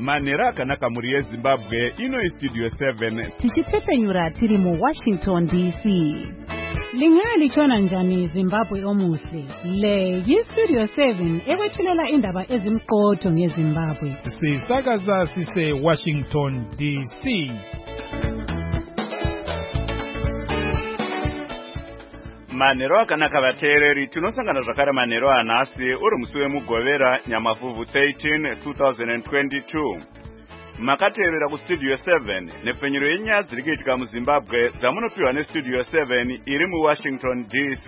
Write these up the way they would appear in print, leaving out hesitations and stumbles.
manhero akanaka muri yeZimbabwe. Ino iStudio 7 tichipfepenyura tiri muWashington DC. Lingalichona njani Zimbabwe omuhle? Le yiStudio 7 ekwethulela indaba ezimqotho ngeZimbabwe. Sisakaza sise Washington DC. Manhero akanaka vateereri, tinosangana zvakare manhero anhasi uri musi wemugovera nyamavhuvhu 13 2022. Makateerera kuStudio 7 nepfenyuro yenyaya dziri kuitika muZimbabwe dzamunopiwa neStudio 7 iri muWashington DC.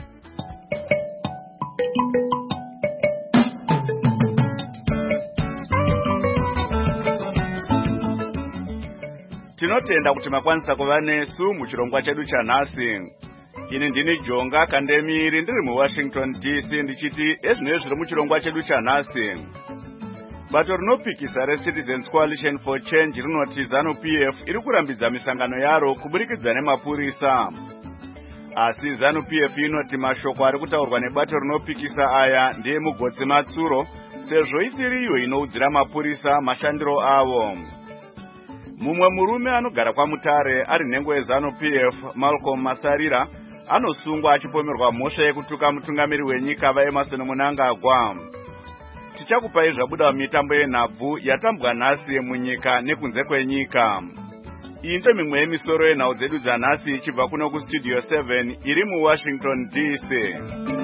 Tinotenda kuti makwanisa kuva nesu muchirongwa chedu chanhasi. Ini ndini Jonga Kandemiri ndiri muWashington DC ndichiti ezvinezvi zviri muchirongwa chedu chanhasi. Bato rinopikisa reCitizens Coalition for Change rinoti ZANU-PF iri kurambidza misangano yaro kuburikidza nemapurisa. Asi ZANU-PF inoti mashoko ari kutaurwa nebato rinopikisa aya ndiye mugotsi matsuro sezvo isiri iyo inoudzira mapurisa mashandiro avo. Mumwe murume anogara kwaMutare ari nhengo yeZANU-PF Malcolm Masarira anosungwa achipomerwa mhosva yekutuka mutungamiri wenyika vaEmmerson Mnangagwa. Tichakupai zvabuda mitambo yenhabvu yatambwa nhasi munyika nekunze kwenyika. Iyi ndiyo mimwe yemisoro yenhau dzedu dzanhasi ichibva kuno kuStudio 7 iri muWashington DC.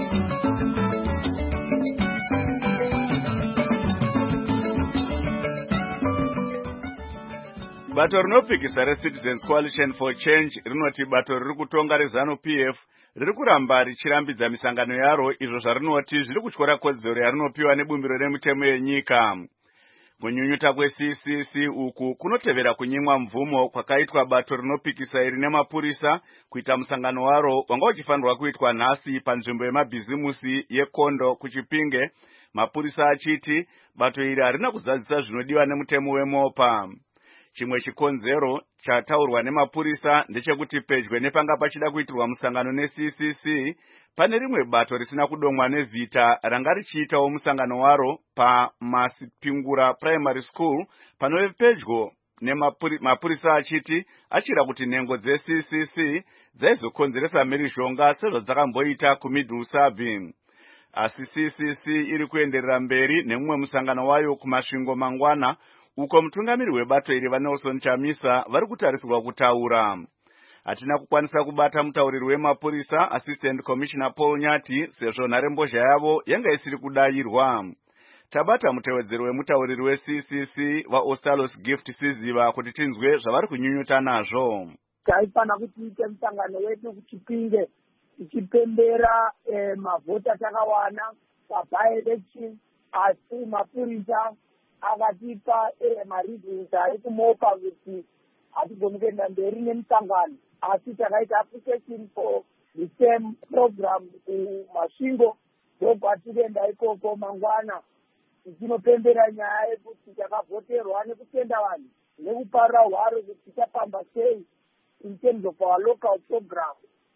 Bato rinopikisa reCitizens Coalition for Change rinoti bato riri kutonga reZANU-PF riri kuramba richirambidza misangano yaro izvo zvarinoti zviri kutyora kodzero yarinopiwa nebumbiro remutemo yenyika. Kunyunyuta kweCCC uku kunotevera kunyimwa mvumo kwakaitwa bato rinopikisa iri nemapurisa kuita musangano waro wanga uchifanirwa kuitwa nhasi panzvimbo yemabhizimusi yeKondo kuChipinge, mapurisa achiti bato iri harina kuzadzisa zvinodiwa nemutemo weMopa. Chimwe chikonzero chataurwa nemapurisa ndechekuti pedyo nepanga pachida kuitirwa musangano neCCC pane rimwe bato risina kudomwa nezita ranga richiitawo musangano waro paMasipingura Primary School panove pedyo nemapurisa achiti achira kuti nhengo dzeCCC dzaizokonzeresa mhirizhonga sezvo dzakamboita kuMidhlusavi. Asi CCC iri kuenderera mberi nemumwe musangano wayo kumasvingo mangwana uko mutungamiri webato iri vaNelson Chamisa vari kutarisirwa kutaura. Hatina kukwanisa kubata mutauriri wemapurisa Assistant Commissioner Paul Nyati sezvo nharembozha yavo yanga isiri kudayirwa. Tabata mutevedzeri wemutauriri weCCC vaOstalos Gift Siziva kuti tinzwe zvavari kunyunyuta nazvo. Taifana kuti tiite musangano wedu kuChipinge tichipembera mavhota takawana pa-by-election, asi mapurisa akatipa mareasons ari kuMopa kuti hatigoni kuenda mberi nemusangano, asi takaita application for the same program kuMasvingo ndokwatirienda ikoko mangwana tichinopembera nyaya yekuti takavhoterwa nekutenda vanhu nekuparira hwaro kuti tichafamba sei in terms of our local program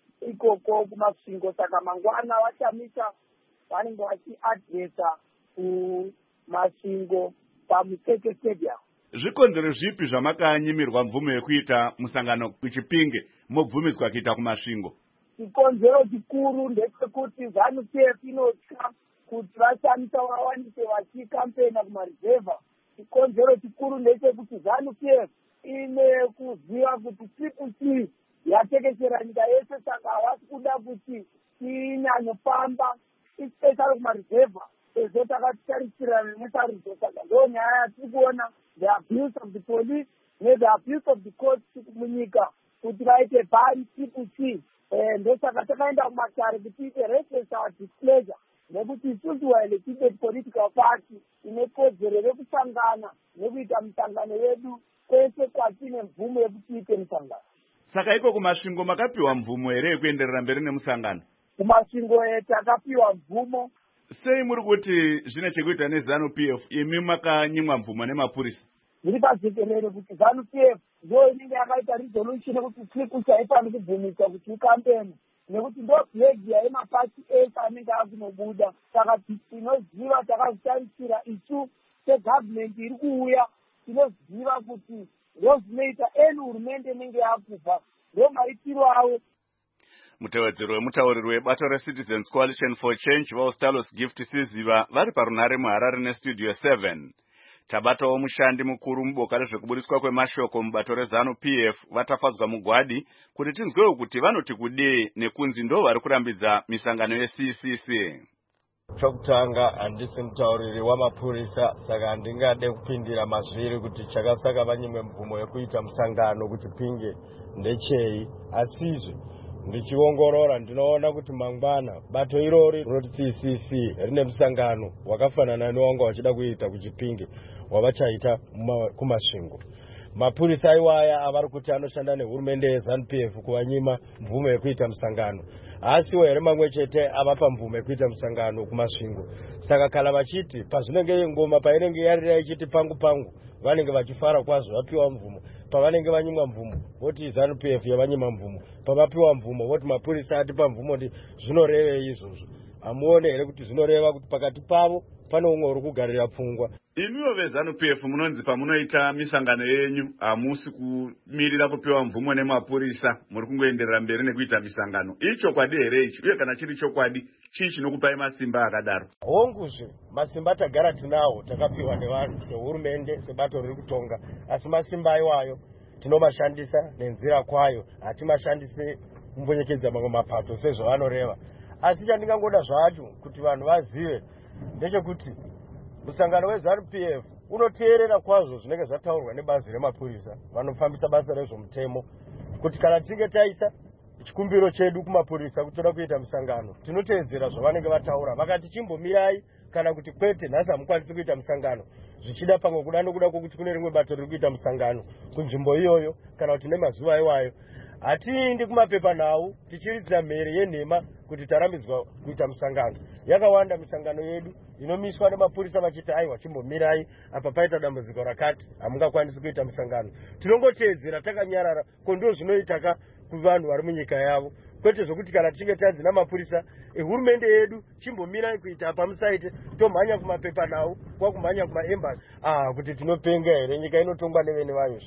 ikoko kuMasvingo. Saka mangwana vaChamisa vanenge vachiadresa kuMasvingo paMuteke Stadium. Zvikonzero zvipi zvamakanyimirwa mvumo yekuita musangano kuChipinge mobvumiswa kuita kuMasvingo? Chikonzero chikuru ndechekuti ZANU-PF inotya kuti vaChamisa vawanike vachikampena kumarizevha. Chikonzero chikuru ndechekuti ZANU-PF ine kuziva kuti CCC yatekeshera nyika yese, saka havasi kuda kuti inyanyofamba especially kumarizevha sezvo takatarisirana nesarudzo. Saka ndo nyaya yatiri kuona the abuse of the police the abuse of the courts munyika kuti vaite ban CCC. Ndosaka takaenda kumatare kuti tiite restless our displeasure nekuti isusu elected political party ine kodzero rekusangana nekuita misangano yedu kwese kwatine mvumo yekuti tiite misangano. Saka iko kuMasvingo makapiwa mvumo here yekuenderera mberi nemusangano? kuMasvingo takapiwa mvumo. Sei muri kuti zvine chekuita neZANU-PF imi makanyimwa mvumo nemapurisa? Zviri pajekerere kuti ZANU-PF ndo inenge yakaita resolution yekuti CCC haifani kubvumiswa kuti ikampeni nekuti ndo plagia yemapati ese anenge akunobuda. Saka tinoziva takazvitarisira isu segovernment iri kuuya tinoziva kuti ndo zvinoita eni hurumende inenge yakubva ndo maitiro avo. Mutevedzeri wemutauriri webato reCitizens Coalition for Change vaUstalos Gift Siziva vari parunare muHarare neStudio 7. Tabatawo mushandi mukuru muboka rezvekuburiswa kwemashoko mubato reZANU-PF vatafadzwa mugwadi kuti tinzwewo kuti vanoti kudii nekunzi ndo vari kurambidza misangano yeCCC. Chokutanga handisi mutauriri wamapurisa saka handingade kupindira mazviri kuti chakasaka vanyimwe mvumo yekuita musangano kuti pinge ndechei. Asizve ndichiongorora ndinoona kuti mangwana bato irori rinoti CCC rine musangano wakafanana newanga wachida kuita kuchipinge wavachaita kumasvingo. Mapurisa iwaya avari kuti anoshanda nehurumende yeZANU-PF kuvanyima mvumo yekuita musangano. Asiwo here mamwe chete avapa mvumo yekuita musangano kumasvingo. Saka kana vachiti pazvinenge ngoma painenge yarira ichiti pangu pangu vanenge vachifara kwazvo vapiwa mvumo. Pavanenge vanyimwa mvumo voti ZANU-PF yavanyima mvumo. Pavapiwa mvumo voti mapurisa atipa mvumo ndi zvinorevei izvozvo. Amuone here kuti zvinoreva kuti pakati pavo pane umwe uri kugarira pfungwa. Imiwo veZANU-PF munonzi pamunoita misangano yenyu hamusi kumirira kupiwa mvumo nemapurisa, muri kungoenderera mberi nekuita misangano. Ichokwadi here ichi? Uye kana chiri chokwadi, chii chinokupai masimba akadaro? Honguzve masimba tagara tinawo takapiwa nevanhu sehurumende sebato riri kutonga, asi masimba iwayo tinomashandisa nenzira kwayo, hatimashandise kumbonyekedza mamwe mapato sezvavanoreva. Asi chandingangoda zvacho kuti vanhu vazive ndechekuti musangano weZANU-PF unoteerera kwazvo zvinenge zvataurwa nebazi remapurisa vanofambisa basa rezvomutemo, kuti kana tinge taisa chikumbiro chedu kumapurisa kuti toda kuita musangano tinoteedzera zvavanenge vataura. Vakati chimbomirai kana kuti kwete nhasi hamukwanisi kuita musangano, zvichida pamwe kuda nokuda kwokuti kune rimwe bato riri kuita musangano kunzvimbo iyoyo kana kuti nemazuva iwayo, hatiindi kumapepanhau tichiridzira mhere yenhema kuti tarambidzwa kuita musangano. Yakawanda misangano yedu inomiswa nemapurisa vachiti aiwa chimbomirai apa paita dambudziko rakati hamungakwanisi kuita musangano. Tinongoteedzera takanyarara kondo zvinoita kuvanhu vari munyika yavo, kwete zvokuti kana tichinge tanzi namapurisa hurumende yedu chimbomirai kuita apa musaite tomhanya kumapepanhau kwakumhanya kumaembasi. Kuti tinopenga here, nyika inotongwa nevene vayo.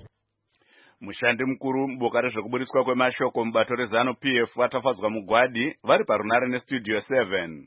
Mushandi mukuru muboka rezvekuburiswa kwemashoko mubato reZANU-PF vatafadzwa mugwadi vari parunare neStudio 7.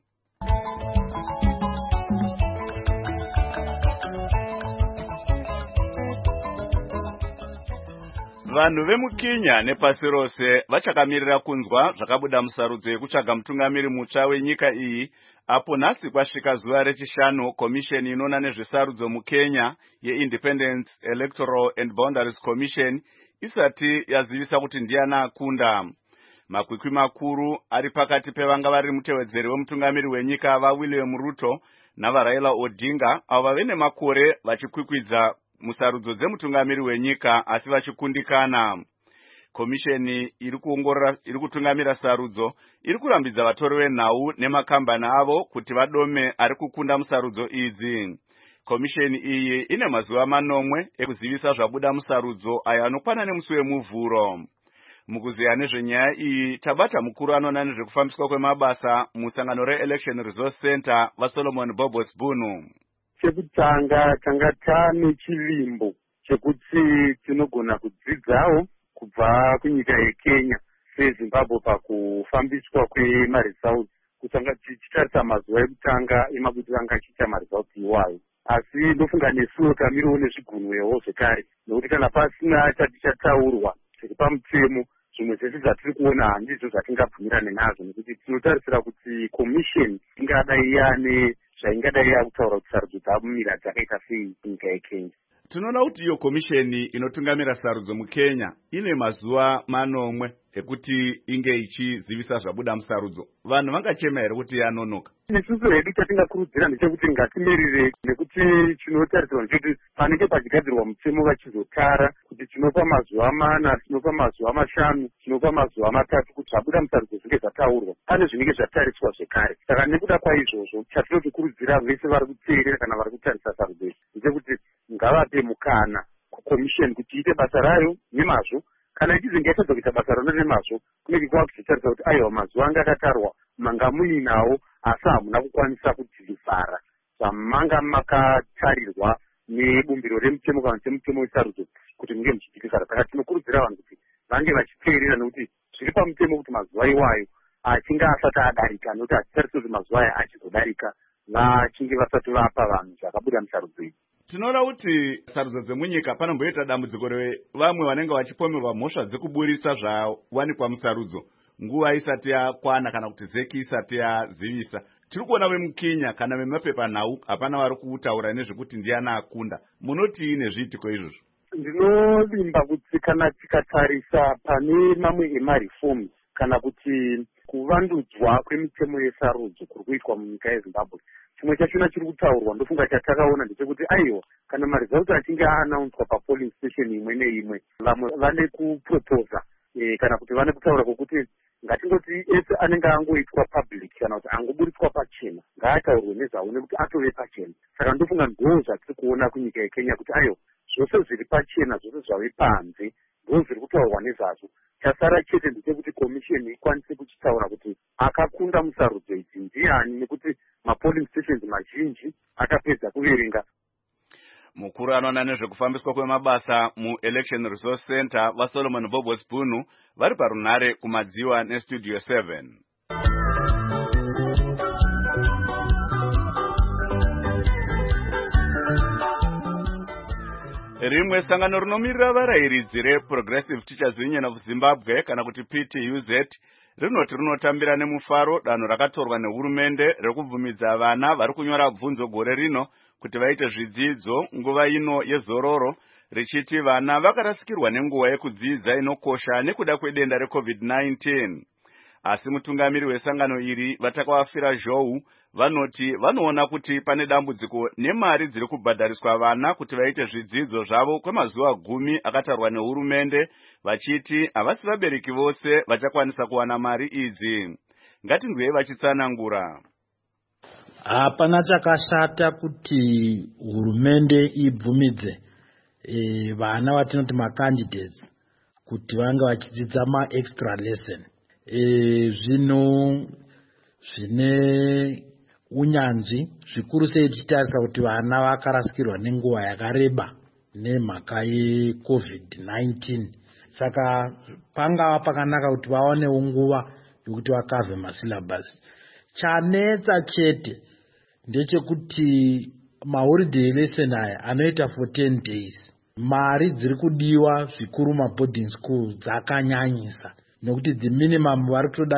Vanhu vemuKenya nepasi rose vachakamirira kunzwa zvakabuda musarudzo yekutsvaga mutungamiri mutsva wenyika iyi, apo nhasi kwasvika zuva rechishanu komisheni inoona nezvesarudzo muKenya yeIndependence Electoral and Boundaries Commission isati yazivisa kuti ndiani akunda. Makwikwi makuru ari pakati pevanga vari mutevedzeri wemutungamiri wenyika vaWilliam Ruto navaRaila Odinga, avo vave nemakore vachikwikwidza musarudzo dzemutungamiri wenyika asi vachikundikana. Komisheni iri kutungamira sarudzo iri kurambidza vatori venhau nemakambani avo kuti vadome ari kukunda musarudzo idzi. Komisheni iyi ine mazuva manomwe ekuzivisa zvabuda musarudzo ayo anokwana nemusi wemuvhuro. Mukuziya nezvenyaya iyi tabata mukuru anoona nezvekufambiswa kwemabasa musangano reElection Resource Center vaSolomon Bobos Bunu. Chekutanga tanga tane chivimbo chekuti tinogona kudzidzawo kubva kunyika yeKenya seZimbabwe pakufambiswa kwemaresults, kutanga tichitarisa mazuva ekutanga emabudiriro anga achiita maresults iwayo. Asi ndofunga nesuwo tamiriwo nezvigunwewo zvekare, nokuti kana pasina chatichataurwa zviri pamutemo zvimwe zvese zvatiri kuona handizvo zvatingabvumirane nazvo, nekuti tinotarisira kuti komisheni ingadai yane zvaingadai yakutaura kuti sarudzo dzamira dzakaita sei kunyika yeKenya. Tinoona kuti iyo komisheni inotungamira sarudzo muKenya ine mazuva manomwe ekuti inge ichizivisa zvabuda musarudzo. Vanhu vangachema here kuti yanonoka? Nesusu hedu chatingakurudzira ndechekuti ngatimirire, nekuti chinotarisirwa ndechekuti panenge pachigadzirwa mutemo vachizotara kuti tinopa mazuva 4, tinopa mazuva 5, tinopa mazuva 3 kuti zvabuda musarudzo zvinge zvataurwa. Pane zvinenge zvatariswa zvekare. Saka nekuda kwaizvozvo chatinotikurudzira vese vari kuteerera kana vari kutarisa sarudzo iyi ndechekuti ngavape mukana kukomisheni kuti iite basa rayo nemazvo. Kana ichizinge yatadza kuita basa rona nemazvo, kunenge kwava kuchitarisa kuti aiwa mazuva anga akatarwa manga muinawo asi hamuna kukwanisa kudzivhara zvamanga makatarirwa nebumbiro remutemo kana semutemo wesarudzo kuti munge muchiitika. Saka tinokurudzira vanhu kuti vange vachiteerera, nekuti zviri pamutemo kuti mazuva iwayo achinge asati adarika, nekuti hatitarise kuti mazuva aya achizodarika vachinge vasati vapa vanhu zvakabuda musarudzo iyi. Tinoona kuti sarudzo dzemunyika panomboita dambudziko revamwe vanenge vachipomerwa mhosva dzekuburitsa zvawanikwa musarudzo nguva isati yakwana kana kuti zeki isati yazivisa. Tiri kuona vemuKenya kana vemapepanhau hapana vari kutaura nezvekuti ndiana akunda. Munoti nezviitiko izvozvo? Ndinovimba kuti kana tikatarisa pane mamwe emareforms kana kuti kuvandudzwa kwemitemo yesarudzo kuri kuitwa munyika yeZimbabwe, chimwe chachona chiri kutaurwa ndofunga chatakaona ndechekuti aiwa, kana maresults achinge aanaunswa papolling station imwe neimwe, vamwe vane kuproposa kana kuti vane kutaura kwokuti ngatingoti ese anenge angoitwa public kana kuti angoburitswa pachena ngaataurwe nezvawo nekuti atove pachena. Saka ndofunga ndo zvatiri kuona kunyika yeKenya kuti aiwa, zvose zviri pachena, zvose zvave panze ndo zviri kutaurwa nezvazvo. Chasara chete ndechekuti komisheni ikwanise kuchitaura kuti akakunda musarudzo idzi ndiani, nekuti mapolling stations mazhinji akapedza kuverenga. Mukuru anoona nezvekufambiswa kwemabasa muElection Resource Center vaSolomon Bobo Spunu vari parunhare kumadziwa neStudio 7. Rimwe sangano rinomirira varayiridzi reProgressive Teachers Union of Zimbabwe kana kuti PTUZ rinoti rinotambira nemufaro danho rakatorwa nehurumende rekubvumidza vana vari kunyora bvunzo gore rino kuti vaite zvidzidzo nguva ino yezororo, richiti vana vakarasikirwa nenguva yekudzidza inokosha nekuda kwedenda reCovid-19. Asi mutungamiri wesangano iri vatakavafira Zhou vanoti vanoona kuti pane dambudziko nemari dziri kubhadhariswa vana kuti vaite zvidzidzo zvavo kwemazuva 10 akatarwa nehurumende, vachiti havasi vabereki vose vachakwanisa kuwana mari idzi. Ngatinzwei vachitsanangura. Hapana chakashata kuti hurumende ibvumidze vana vatinoti macandidates kuti vange vachidzidza maextra lesson. Zvino zvine unyanzvi zvikuru sei tichitarisa kuti vana vakarasikirwa nenguva yakareba nemhaka yeCovid-19. Saka pangava pakanaka kuti vaonewo nguva yokuti vakavhe masyllabus. Chanetsa chete ndechekuti maholiday lesson aya anoita for 10 days. Mari dziri kudiwa zvikuru maboarding school dzakanyanyisa, nokuti the minimum vari kutoda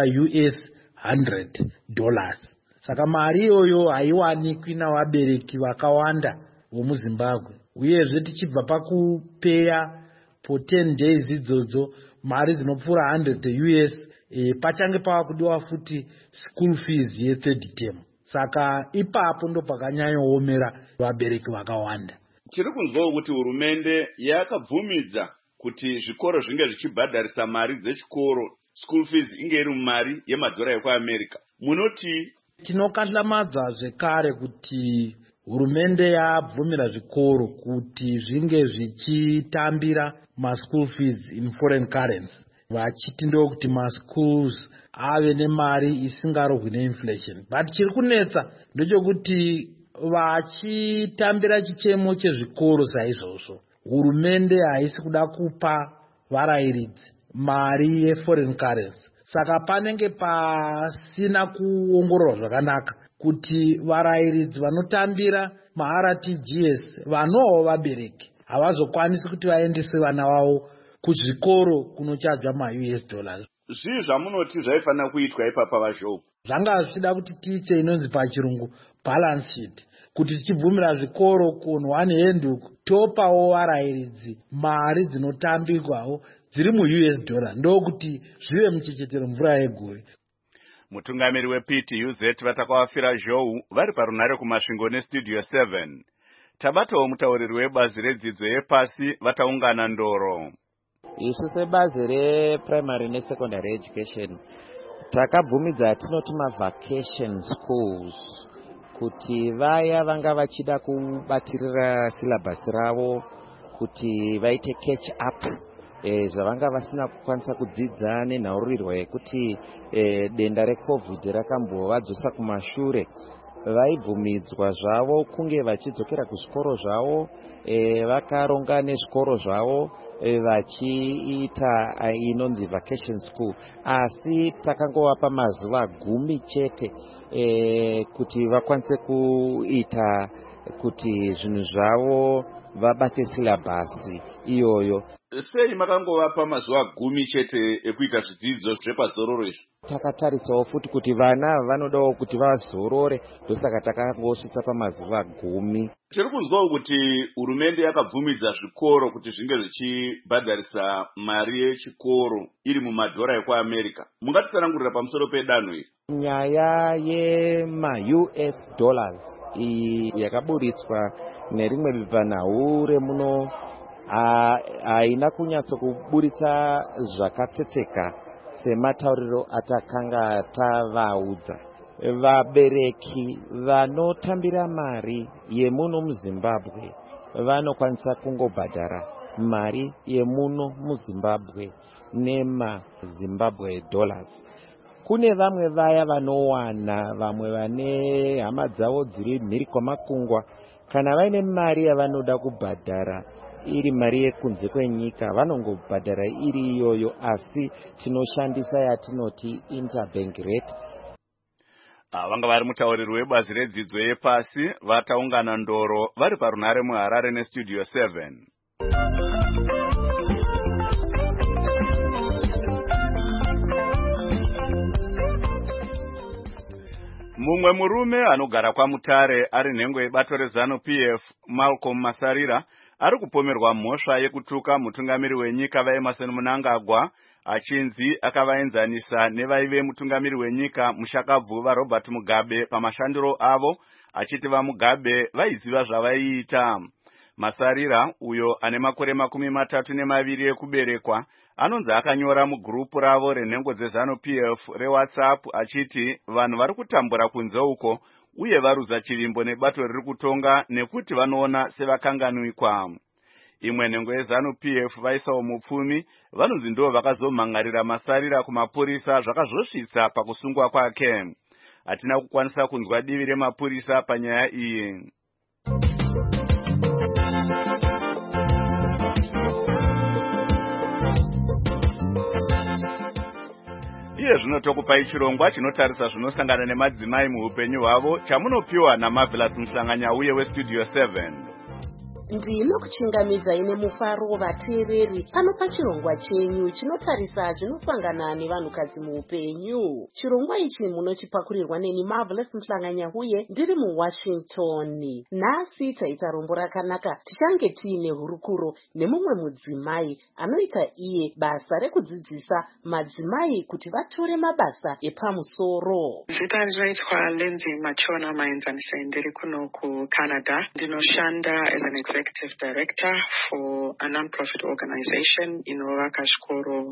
$100. Saka mari iyoyo haiwanikwi navabereki vakawanda vomuZimbabwe. Uyezve tichibva pakupeya for 10 days idzodzo mari dzinopfuura $100, pachange pava kudiwa futi school fees ye3rd term. Saka ipapo ndo pakanyanyoomera vabereki vakawanda. Chiri kunzwawo kuti hurumende yakabvumidza kuti zvikoro zvinge zvichibhadharisa mari dzechikoro, school fees inge iri mumari yemadhora ekuAmerica. Munoti? Tinokahlamadza zvekare kuti hurumende yabvumira zvikoro kuti zvinge zvichitambira ma-school fees in foreign currency. Vachiti ndokuti ma-schools ave nemari isingarohwi neinflation. But chiri kunetsa ndochokuti vachitambira chichemo chezvikoro saizvozvo, hurumende haisi kuda kupa varayiridzi mari yeforeign currency. Saka panenge pasina kuongororwa zvakanaka kuti varayiridzi vanotambira maRTGS vanowo vabereki havazokwanisi kuti vaendese vana vavo kuzvikoro kunochadzwa $US. Zvii zvamunoti zvaifanira kuitwa ipapa vaZhou? Zvanga zvichida kuti tiite inonzi pachirungu balance sheet, kuti tichibvumira zvikoro kuon one hand topawo varayiridzi mari dzinotambirwawo dziri $US, ndokuti zvive muchechetero mvura yegore. Mutungamiri wePTUZ vatakavafira Zhou vari parunhare kumasvingo neStudio 7. Tabatawo mutauriri webazi redzidzo yepasi vataungana Ndoro. Isu sebazi reprimary nesecondary education takabvumidza tinoti mavacation schools kuti vaya vanga vachida kubatirira syllabus ravo kuti vaite catch up zvavanga vasina kukwanisa kudzidza nenhaurirwa yekuti denda reCovid rakambovadzosa kumashure. vaibvumidzwa zvavo kunge vachidzokera kuzvikoro zvavo, vakaronga nezvikoro zvavo vachiita inonzi vacation school, asi takangovapa mazuva 10 chete kuti vakwanise kuita kuti zvinhu zvavo vabate silabhasi iyoyo. Sei makangovapa mazuva 10 chete ekuita zvidzidzo zvepazororo izvi? Takatarisawo futi kuti vana vanodawo kuti vazorore, ndosaka takangosvitsa pamazuva 10. Tiri kunzwawo kuti hurumende yakabvumidza zvikoro kuti zvinge zvichibhadharisa mari yechikoro iri mumadhora ekuAmerica. Mungatitsanangurira pamusoro pedanho iri? Nyaya yema-US dollars iyi yakaburitswa nerimwe vipanhau remuno haina kunyatsokuburitsa zvakatsetseka sematauriro atakanga tavaudza. Vabereki vanotambira mari yemuno muZimbabwe vanokwanisa kungobhadhara mari yemuno muZimbabwe nemaZimbabwe dollars. Kune vamwe vaya vanowana, vamwe vane hama dzavo dziri mhiri kwamakungwa, kana vaine mari yavanoda kubhadhara iri mari yekunze kwenyika vanongobhadhara iri iyoyo, asi tinoshandisa yatinoti interbank rate. Vanga vari mutauriri webazi redzidzo yepasi vataungana Ndoro vari parunhare muHarare nestudio 7. Mumwe murume anogara kwaMutare ari nhengo yebato reZanu PF, Malcolm Masarira, ari kupomerwa mhosva yekutuka mutungamiri wenyika vaEmmerson Mnangagwa achinzi akavaenzanisa nevaive mutungamiri wenyika Mushakabvu Robert Mugabe pamashandiro avo, achiti vaMugabe vaiziva zvavaiita. Masarira, uyo ane makore 32 ekuberekwa, anonzi akanyora mugurupu ravo renhengo dzeZanu PF reWhatsApp achiti vanhu vari kutambura kunze uko uye varudza chivimbo nebato riri kutonga nekuti vanoona sevakanganwikwa. Imwe nhengo yeZanu PF vaisawo mupfumi vanonzi ndo vakazomhangarira Masarira kumapurisa zvakazosvitsa pakusungwa kwake. Hatina kukwanisa kunzwa divi remapurisa panyaya iyi. Iye zvino tokupai chirongwa chinotarisa zvinosangana nemadzimai muupenyu hwavo chamunopiwa naMarvelous Mhlanganyauye westudio 7. Ndinokuchingamidzai nemufaro vateereri pano pachirongwa chenyu chinotarisa zvinosangana nevanhukadzi muupenyu. Chirongwa ichi munochipakurirwa neni Marvelous Mhlanganyauye ndiri muWashington. Nhasi taita rombo rakanaka, tichange tiine hurukuro nemumwe mudzimai anoita iye basa rekudzidzisa madzimai kuti vatore mabasa epamusoro. Zita rinoitwa Lindsay Machona Mainzanise, ndiri kuno kuCanada. Ndinoshanda as an executive director for a non-profit organization inovaka zvikoro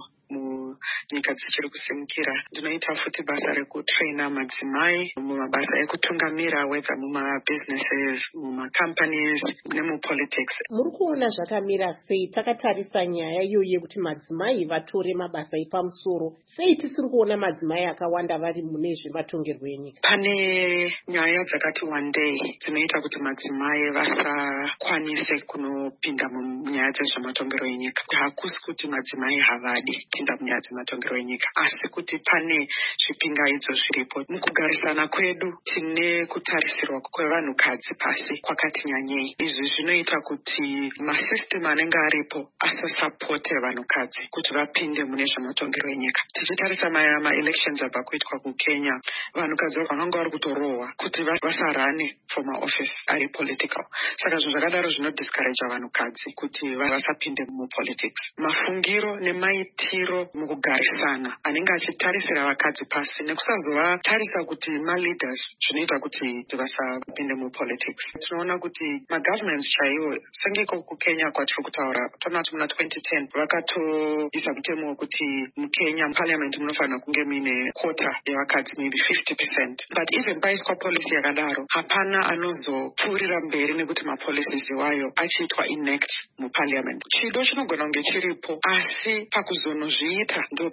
munyika dzichiri kusimukira. Ndinoita futi basa rekutraina madzimai mumabasa ekutungamira, whether mumabusinesses, mumacompanies nemupolitics. Muri kuona zvakamira sei takatarisa nyaya iyoyo yekuti madzimai vatore mabasa epamusoro? Sei tisiri kuona madzimai akawanda vari mune zvematongerwo enyika? Pane nyaya dzakati wandei dzinoita kuti madzimai vasakwanise kunopinda munyaya dzezvematongero enyika. Hakusi kuti madzimai havadi kupinda munyaya dzematongero enyika, asi kuti pane zvipingaidzo zviripo. Mukugarisana kwedu tine kutarisirwa kwevanhukadzi pasi kwakati nyanyei. Izvi zvinoita kuti masystem anenge aripo asasapote vanhukadzi kuti vapinde mune zvematongero enyika. Tichitarisa ma-elections abva kuitwa kuKenya, vanhukadzi vakanga vari kutorohwa kuti vasarane for maoffice ari political. Saka zvinhu zvakadaro zvinodiscourage vanhukadzi kuti vasapinde mupolitics. Mafungiro nemaitiro mukugarisana anenge achitarisira vakadzi pasi nekusazovatarisa kuti ma-leaders zvinoita kuti vasapinde mupolitics. Tinoona kuti ma-governments chaiwo senge kuKenya kwatiri kutaura, toona kuti muna 2010 vakatoisa mutemo wekuti muKenya parliament munofanira kunge muine quota yevakadzi, maybe 50%. But even paiswa policy yakadaro hapana anozopfuurira mberi nekuti mapolicies iwayo achiitwa enact muparliament. Chido chinogona kunge chiripo, asi pakuzonozviita ndo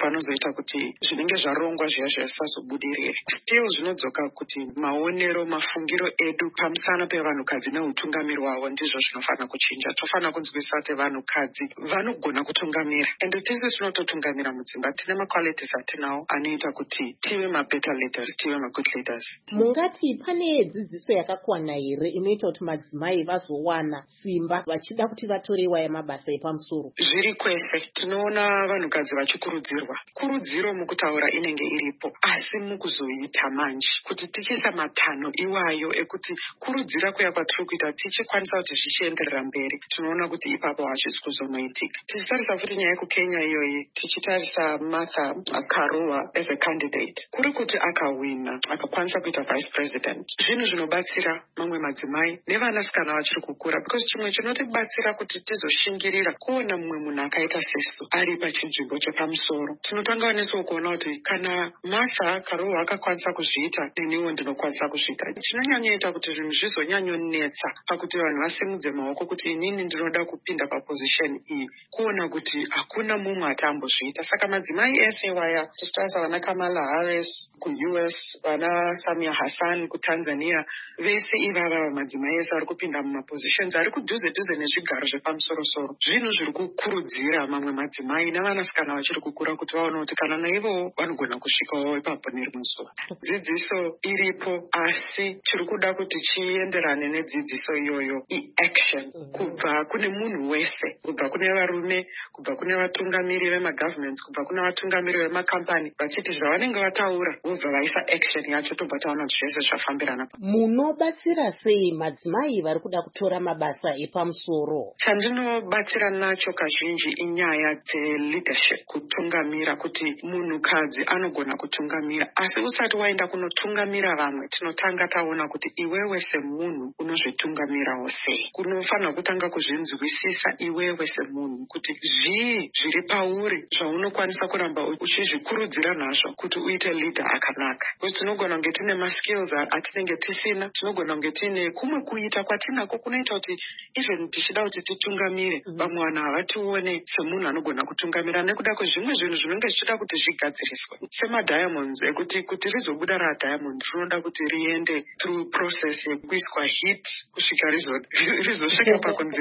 panozoita kuti zvinenge zvarongwa zviya zvisazobudirire. Still zvinodzoka kuti maonero mafungiro edu pamusana pevanhukadzi neutungamiri wavo ndizvo zvinofanira kuchinja. Tofanira kunzwisisa kuti vanhukadzi vanogona kutungamira, ende tese tinototungamira mudzimba. Tine maqualities atinawo anoita kuti tive mabetter leaders, tive magood leaders. Mungati pane dzidziso yakakwana here inoita kuti madzimai vazowana simba vachida kuti vatorewa yamabasa epamusoro? Zviri kwese tinoona vanhukadzi vachikurudzirwa. Kurudziro mukutaura inenge iripo, asi mukuzoita manje kuti tichisa matanho iwayo ekuti kurudzira kuya kwatiri kuita tichikwanisa kuti zvichienderera mberi, tinoona kuti ipapo hachisi kuzonoitika. Tichitarisa futi nyaya yekukenya iyoyi, tichitarisa Martha Karua as a candidate, kuri kuti akawina akakwanisa kuita vice president, zvinhu zvinobatsira mamwe madzimai nevanasikana vachiri kukura, because chimwe chinotibatsira kuti tizoshingirira kuona mumwe munhu akaita sesu ari pachinzvimbo chepamusoro. Tinotanga nesu kuona kuti kana Martha Karua akakwanisa kuzviita, neniwo ndinokwanisa kuzviita. Chinonyanyoita kuti zvinhu zvizonyanyonetsa pakuti vanhu vasimudze maoko kuti inini ndinoda kupinda paposition iyi, kuona kuti hakuna mumwe atambozviita. Saka madzimai ese waya tichitarisa vana Kamala Harris kuUS, vana Samia Hassan kuTanzania, vese ivava madzimai ese ari kupinda mumapositions ari kudhuze nezvigaro zvepamusoro-soro. Zvinhu zviri kukurudzira mamwe madzimai nevanasikana vachiri kukura kuti vaone kuti kana naivo vanogona kusvikawo ipapo nerimwe zuva. Dzidziso iripo, asi chiri kuda kuti chienderane nedzidziso iyoyo i-action kubva kune munhu wese, kubva kune varume, kubva kune vatungamiri vemagovernments, kubva kune vatungamiri vemakampani, vachiti zvavanenge vataura vobva vaisa action yacho, tobva taona kuti zvese zvafambirana. Munobatsira sei madzimai vari kuda kutora mabasa epamusoro? Chandinobatsira nacho kazhinji inyaya dze-leadership, kutungamira, kuti munhukadzi anogona kutungamira, asi usati waenda kunotungamira vamwe, tinotanga taona kuti iwewe semunhu unozvitungamirawo sei. Kunofanira kutanga kuzvinzwisisa iwewe semunhu kuti zvii zviri pauri zvaunokwanisa kuramba uchizvikurudzira nazvo kuti uite leader akanaka. Kuti tinogona kunge tine maskills atinenge tisina, tinogona kunge tine kumwe kuita kwatinako kunoita kuti even tichida kuti titungamire vamwe vanhu havatione semunhu anogona kutungamira, nekuda kwezvimwe zvinhu zvinenge zvichida kuti zvigadziriswe. Semadiamonds kuti rizobuda radiamond rinoda kuti riende through process yekuiswa heat kusvika rizosvika pakunzi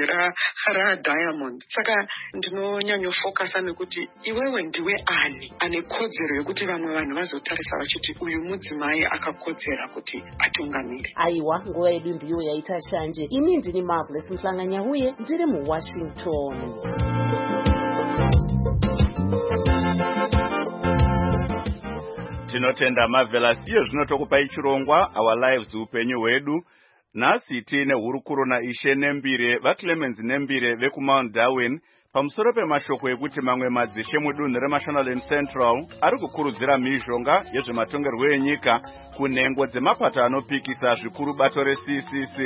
radiamond. Saka ndinonyanyofocusa nekuti iwewe ndiwe ani ane kodzero yekuti vamwe vanhu vazotarisa vachiti uyu mudzimai akakodzera kuti atungamire. Aiwa, nguva yedu ndiyo yaita shanje. Ini ndini Marvelous Mhlanga-Nyahuye, ndiri muWashington. Tinotenda Marvelous. Iyo zvinotokupai chirongwa Our Lives upenyu hwedu. Nhasi tine hurukuro naIshe Nembire, vaClemens Nembire vekuMount Darwin, pamusoro pemashoko ekuti mamwe madzishe mudunhu reMashonaland Central ari kukurudzira mhizhonga yezvematongerwo enyika kunhengo dzemapato anopikisa zvikuru bato reCCC.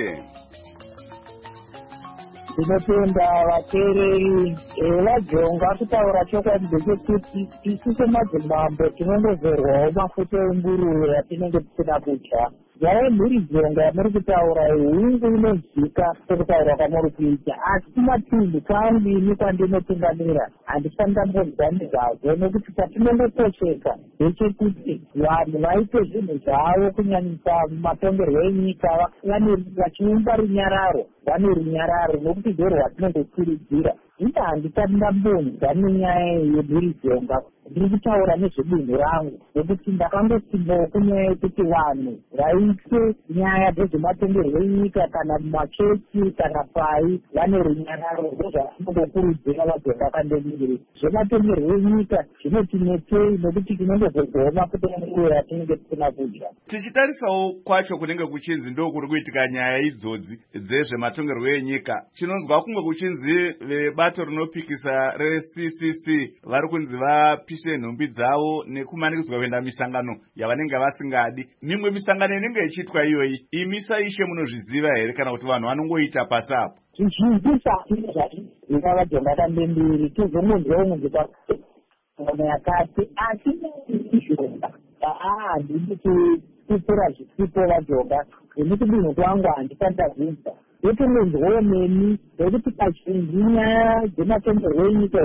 Tinotenda vateereri vajonga kutaura chokwadi ndechekuti isu semadzimambo tinongozerwawo mafuta enguruve atinenge tisina kudya. Nyaya yemhuridzonga yamuri kutaura hungu inoziika sekutaura kwamuri kuita, asi matunhu kandini kwandinotungamira handisati ndambonzwani zvazvo, nekuti patinongokosheka ndechekuti vanhu vaite zvinhu zvavo kunyanyisa matongerwo enyika vachiumba runyararo, vane runyararo nokuti ndo rwatinongokurudzira. Ita handisati ndambonzwa nenyaya yemhuridzonga, ndiri kutaura nezvedunhu rangu, nekuti ndakangosimbawo kunyaya yekuti vanhu vaite nyaya dzezvematongerwo enyika kana mumachechi kana pai vane runyararo, ndozvatinongokurudzira vajonga kandemiri. Zvematongerwo enyika zvinotinetsei nekuti tinongozorwawo mafuta enguruve atinenge tisina kudya. Tichitarisawo kwacho kunenge kuchinzi ndo kuri kuitika nyaya idzodzi dzezvematongerwo enyika, chinonzwa kunge kuchinzi vebato rinopikisa reCCC vari kunzi vapise nhumbi dzavo nekumanikidzwa kuenda misangano yavanenge vasingadi. Mimwe misangano inenge ichiitwa iyoyi, imi saIshe munozviziva here kana kuti vanhu vanongoita pasi apo? Zvizhinji zvakini zvazvina vajonga kandembiri tizomunzwa umwe ngepamwe yakati asi izvonga handidi kupfuura zvisipo vajonga, nekuti dunhu kwangu handisandazvinza yotongonzwawo neni, nekuti kazhinji nyaya dzematongerwo enyika idzi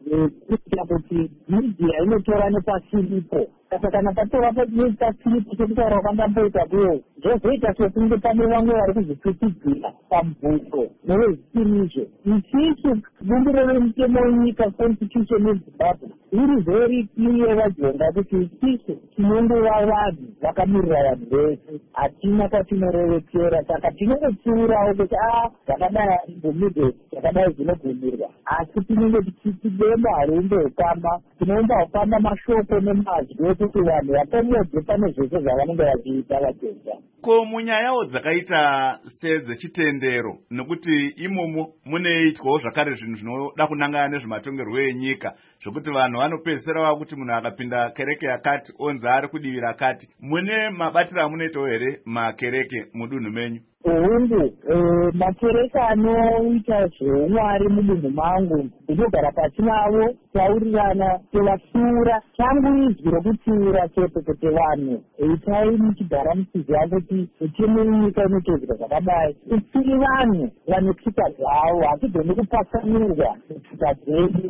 kuitira kuti media inotora nepasiripo. Saka kana patora pasiripo sekutaura kwandamboita kuyo zvozoita sekunge pane vamwe vari kuzvipitidzira pamubvuto nevezvitimizvo. Isisu bumbiro remutemo wenyika constitution yeZimbabwe iri very clear vajonga kuti isisu tinongova vanhu vakamirira vanhu vese, hatina kwatinorerekera. Saka tinongopfuurawo kuti zvakadai hazvibvumirwe, zvakadai zvinobvumirwa, asi tinenge tichidemba harumbe hukama, tinoumba hukama mashoko nemazwi ekuti vanhu vapomodze pane zvese zvavanenge vachiita vajenga. Ko munyayawo dzakaita sedzechitendero, nekuti imomo muneitwawo zvakare zvinhu zvinoda kunangana nezvematongerwo enyika, zvokuti vanhu vanopedzisira vava kuti munhu akapinda kereke yakati onzi ari kudivi rakati. Mune mabatiro amunoitawo here makereke mudunhu menyu? Uhungu, makereke anoita zveumwari mudunhu mangu ndinogara pasi navo, taurirana tovapfuura. Changu izwi rokutsiura chete kuti vanhu itai muchigara muchiziva kuti mutemo wenyika inotedzera zvakadai. Tiri vanhu vane tsika dzavo, hatigoni kupatsanurwa netsika dzedu.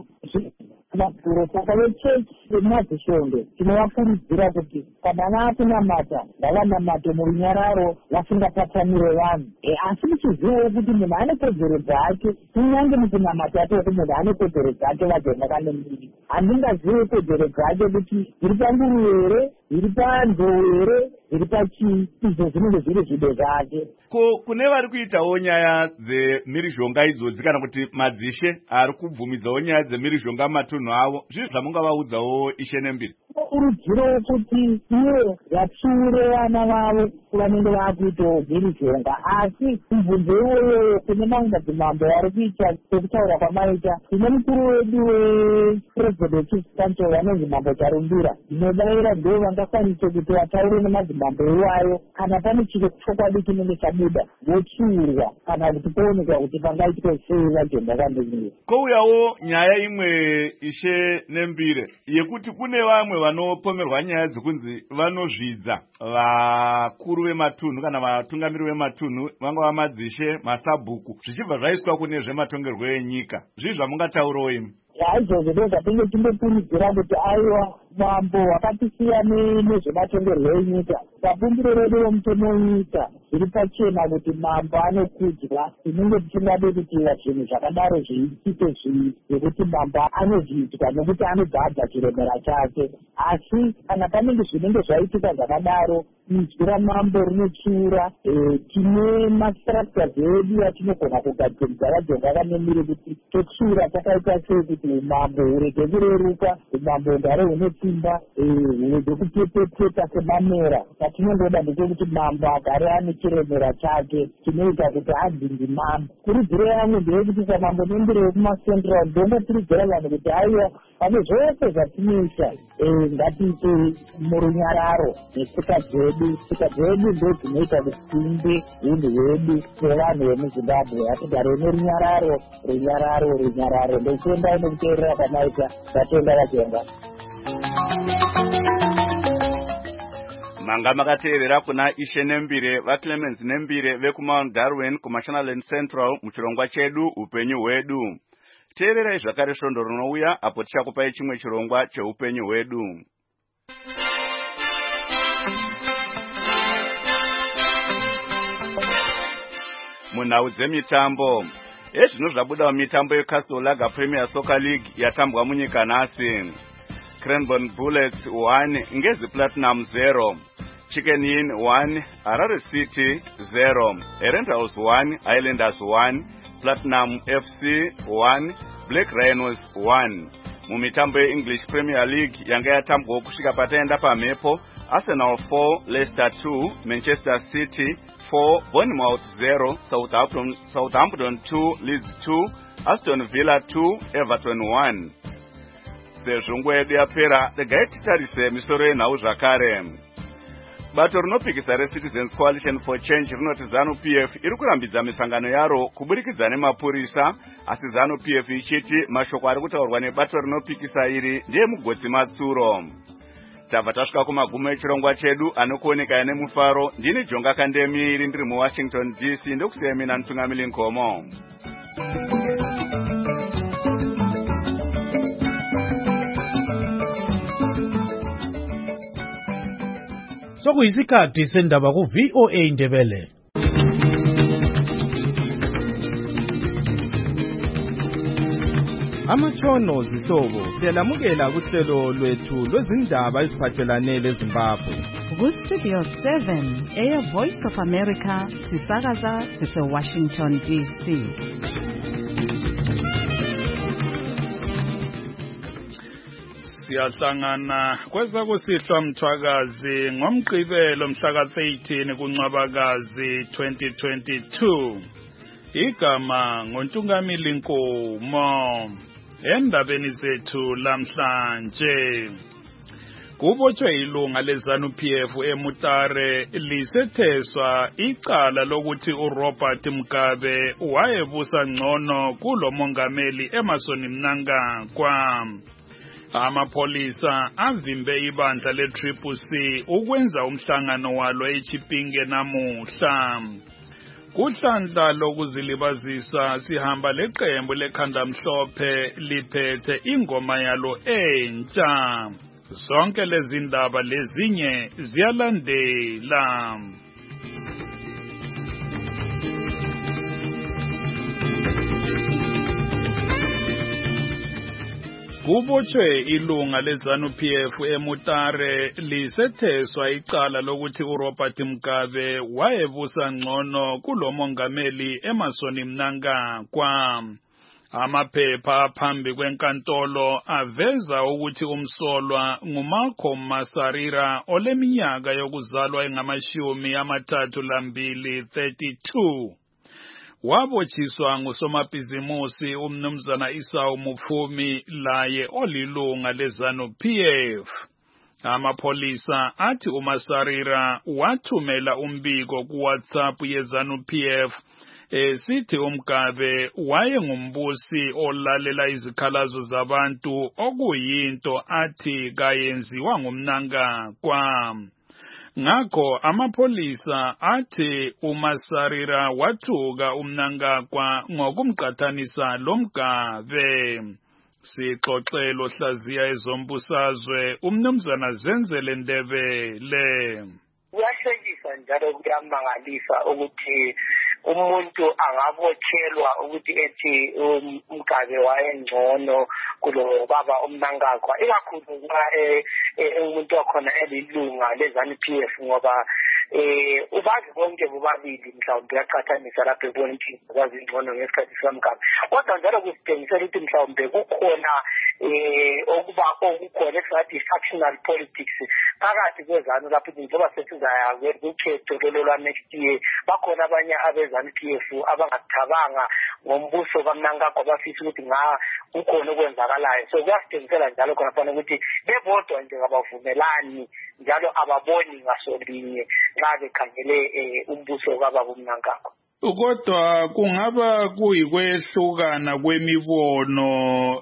Mapuro saka vechechi vemazishonge tinovakurudzira kuti kana vakunamata ngavanamate murunyararo vasingapatsanure vanhu. Asi muchizivawo kuti munhu ane kodzero dzake, kunyange mukunamata atoko munhu ane kodzero dzake vajenga kane miri. Handingazive kodzero dzake kuti zviri panguru here, zviri panzou here, zviri pachii, izvo zvinenge zviri zvido zvake. Ko kune vari kuitawo nyaya dzemhirizhonga idzodzi kana kuti madzishe ari kubvumidzawo nyaya dzemhirizhonga matunhu avo, zvizvi zvamungavaudzawo Ishe Nembiri? Kurudziro kuti ivo vapfuure vana vavo vanenge vakuitawo mhirizhonga, asi mubvunzo iwoyo kune mamwe madzimambo vari kuita sekutaura kwamaita. Tine mukuru wedu wepresident chief council vanonzi Mambo Charumbira, ndinodaira ndo vangakwanise kuti vataure nemadzimambo iwayo kana pane chiro chokwadi chinenge chabuda votsiurwa kana kuti kuonekwa kuti pangaitwe sei vajenga kandemiri. Kouyawo nyaya imwe Ishe Nembire yekuti kune vamwe vanopomerwa nyaya dzekunzi vanozvidza vakuru vematunhu kana vatungamiri vematunhu vangava madzishe, masabhuku, zvichibva zvaiswa kune zvematongerwo enyika. Zvizvi zvamungataurawo imi? Izvozvo ndo zvatinge tindokurudzira kuti aiwa mambo wakatisiya nezvematongerwo enyika. Pabumbiro redu romutemo wenyika zviri pachena kuti mambo anokudzwa. Tinenge tichingade kuti zvinhu zvakadaro zviitike zvekuti mambo anozviitwa nekuti anobvadza chiremera chake. Asi kana panenge zvinenge zvaitika zvakadaro, izwi ramambo rinotsiura. Tine mastructures edu atinogona kugadziridza vajenga vanemiri kuti totsiura takaita sei kuti umambo hurege kureruka, umambo hugare hune simba, hurege kupepeteka semamera. Patinongoda ndechekuti mambo agare ane chiremera chake chinoita kuti adzingi mambo. Kurudziro yangu ndeyekuti samambo Nembire wekumaCentral ndongokurudzira vanhu kuti aiwa pane zvose zvatinoita ngatiite murunyararo netsika dzedu. Tsika dzedu ndo dzinoita kuti tiimbe unhu hwedu sevanhu vemuZimbabwe. Hatigare nerunyararo, runyararo, runyararo. Ndokuenda inokuteerera kwamaita zvatenda vajenga. Manga makateerera kuna Ishe Nembire vaClemens Nembire vekuMount Darwin kuMashonaland Central muchirongwa chedu upenyu hwedu. Teererai zvakare svondo rinouya apo tichakupai chimwe chirongwa cheupenyu hwedu. Munhau dzemitambo, ezvino zvabuda mitambo yeCastle Lager Premier Soccer League yatambwa munyika nhasi. Cranbourne Bullets 1, Ngezi Platinum 0, Chicken Inn 1, Harare City 0, Erentals 1, Islanders 1, Platinum FC 1, Black Rhinos 1. Mumitambo English Premier League yanga yatambwa kusvika pataenda pamhepo, Arsenal 4, Leicester 2, Manchester City 4, Bournemouth 0, Southampton 2, Leeds 2, Aston Villa 2, Everton 1. Sezvo nguva yedu yapera, regai titarise misoro yenhau zvakare. Bato rinopikisa reCitizens Coalition for Change rinoti ZANU-PF iri kurambidza misangano yaro kuburikidza nemapurisa, asi ZANU-PF ichiti mashoko ari kutaurwa nebato rinopikisa iri ndeemugotsi matsuro. Tabva tasvika kumagumo echirongwa chedu anokuoneka nemufaro. Ndini Jonga Kandemi ndiri muWashington DC ndokusiya mina Ntungamili Nkomo. Sokuyisikhathi sendaba ku VOA Indebele. Amatshono zihlobo siyalamukela kuhlelo lwethu lwezindaba eziphathelane leZimbabwe. Ku-Studio 7 Air Voice of America sisakaza sise-Washington DC. Siyahlangana kwezakusihlwa mthwakazi ngomgqibelo mhla ka-13 kuNcwabakazi 2022. Igama ngoNtungamili Nkomo. Endabeni zethu lamhlanje kubotshwe ilunga leZANU-PF eMutare lisetheswa icala lokuthi uRobert Mugabe wayebusa ngcono kulo mongameli Emmerson Mnangagwa. Amapolisa avimbe ibandla le-CCC ukwenza umhlangano walo eChipinge namuhla. Kuhlandla lokuzilibazisa sihamba leqembu lekhanda mhlophe liphethe ingoma yalo entsha. Zonke lezi ndaba lezinye ziyalandela. Kubotshwe ilunga leZANU-PF eMutare lisetheswa icala lokuthi uRobert Mugabe wayebusa ngcono kulo mongameli Emmerson Mnangagwa. Amaphepha phambi kwenkantolo aveza ukuthi umsolwa nguMalcolm Masarira oleminyaka yokuzalwa engama-32 32. Wabotshiswa ngusomabhizimusi umnumzana Esau Mufumi laye olilunga leZANU-PF. Amapolisa athi uMasarira wathumela umbiko kuWhatsApp yeZANU-PF sithi uMgabe wayengumbusi olalela izikhalazo zabantu okuyinto athi kayenziwa nguMnangagwa. Ngakho amapolisa athi uMasarira wathuka uMnangagwa ngokumqathanisa lo Mugabe. Sixoxelo hlaziya ezombusazwe umnumzana Zenzele Ndebele. Kuyahlekisa njalo kuyamangalisa ukuthi umuntu angabotshelwa ukuthi ethi uMgabe wayengcono kulo baba uMnangagwa, ikakhulu kuba umuntu wakhona elilunga leZANU-PF ngoba ubazi bonke bobabili mhlawumbe yaqhathanisa lapho ebonke kwazi ingcono ngesikhathi sikaMgabe. Kodwa njalo kusitshengisela ukuthi mhlawumbe kukhona okukhona esingathi factional politics phakathi kweZANU lapho njengoba sesizaya kukhetho lolwa next year. Bakhona abanye abeZANU-PF abangathabanga ngombuso kaMnangagwa bafisa ukuthi kukhona okwenzakalayo. So kuyasitshengisela njalo khona fana ukuthi bebodwa nje abavumelani njalo ababoni ngasolinye nxa bekhangele umbuso kababa uMnangagwa. Kodwa kungaba kuyikwehlukana kwemibono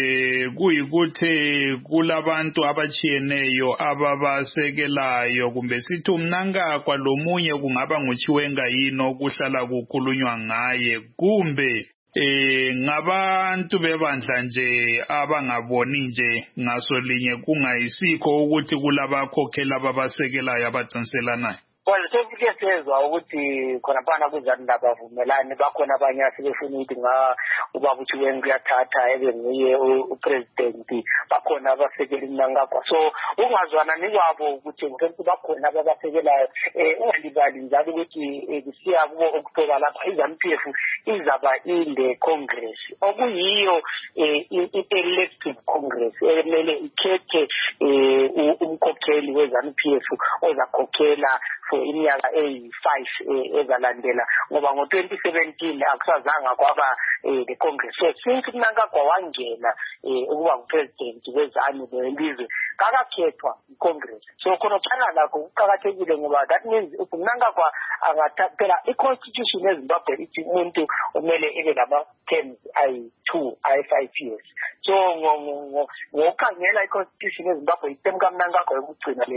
kuyikuthi kulabantu abachiyeneyo ababasekelayo kumbe sithi uMnangagwa lomunye kungaba nguChiwenga yini okuhlala kukhulunywa ngaye kumbe ngabantu bebandla nje abangaboni nje ngasolinye kungayisikho ukuthi kulabakhokhela ababasekelayo abadonselanayo. Well, sekuke sezwa ukuthi khona phana kuzani labavumelani bakhona abanye asebefuna ukuthi ubaba uChiwenga uyathatha ebe nguye upresident, bakhona abasekela uMnangagwa. So ungazwanani kwabo ukuthi ukuthi bakhona ababasekelayo. Ungalibali njalo ukuthi kusiya kubo October lapha iZANU-PF izaba inde Congress okuyiyo elective Congress emele ikhethe umkhokheli weZANU-PF ozakhokhela for iminyaka eyi-5 ezalandela ngoba ngo-2017 akusazanga kwaba the Congress. So since uMnangagwa wangena ukuba ngupresident wezanu lelizwe kakakhethwa iCongress. So khona phana lakho kuqakathekile ngoba that means uMnangagwa angathaphela i-constitution eZimbabwe ithi umuntu umele ebe lama-terms ayi-2 ayi-5 years. So ngokukhangela i-constitution eZimbabwe iterm kaMnangagwa yokugcina le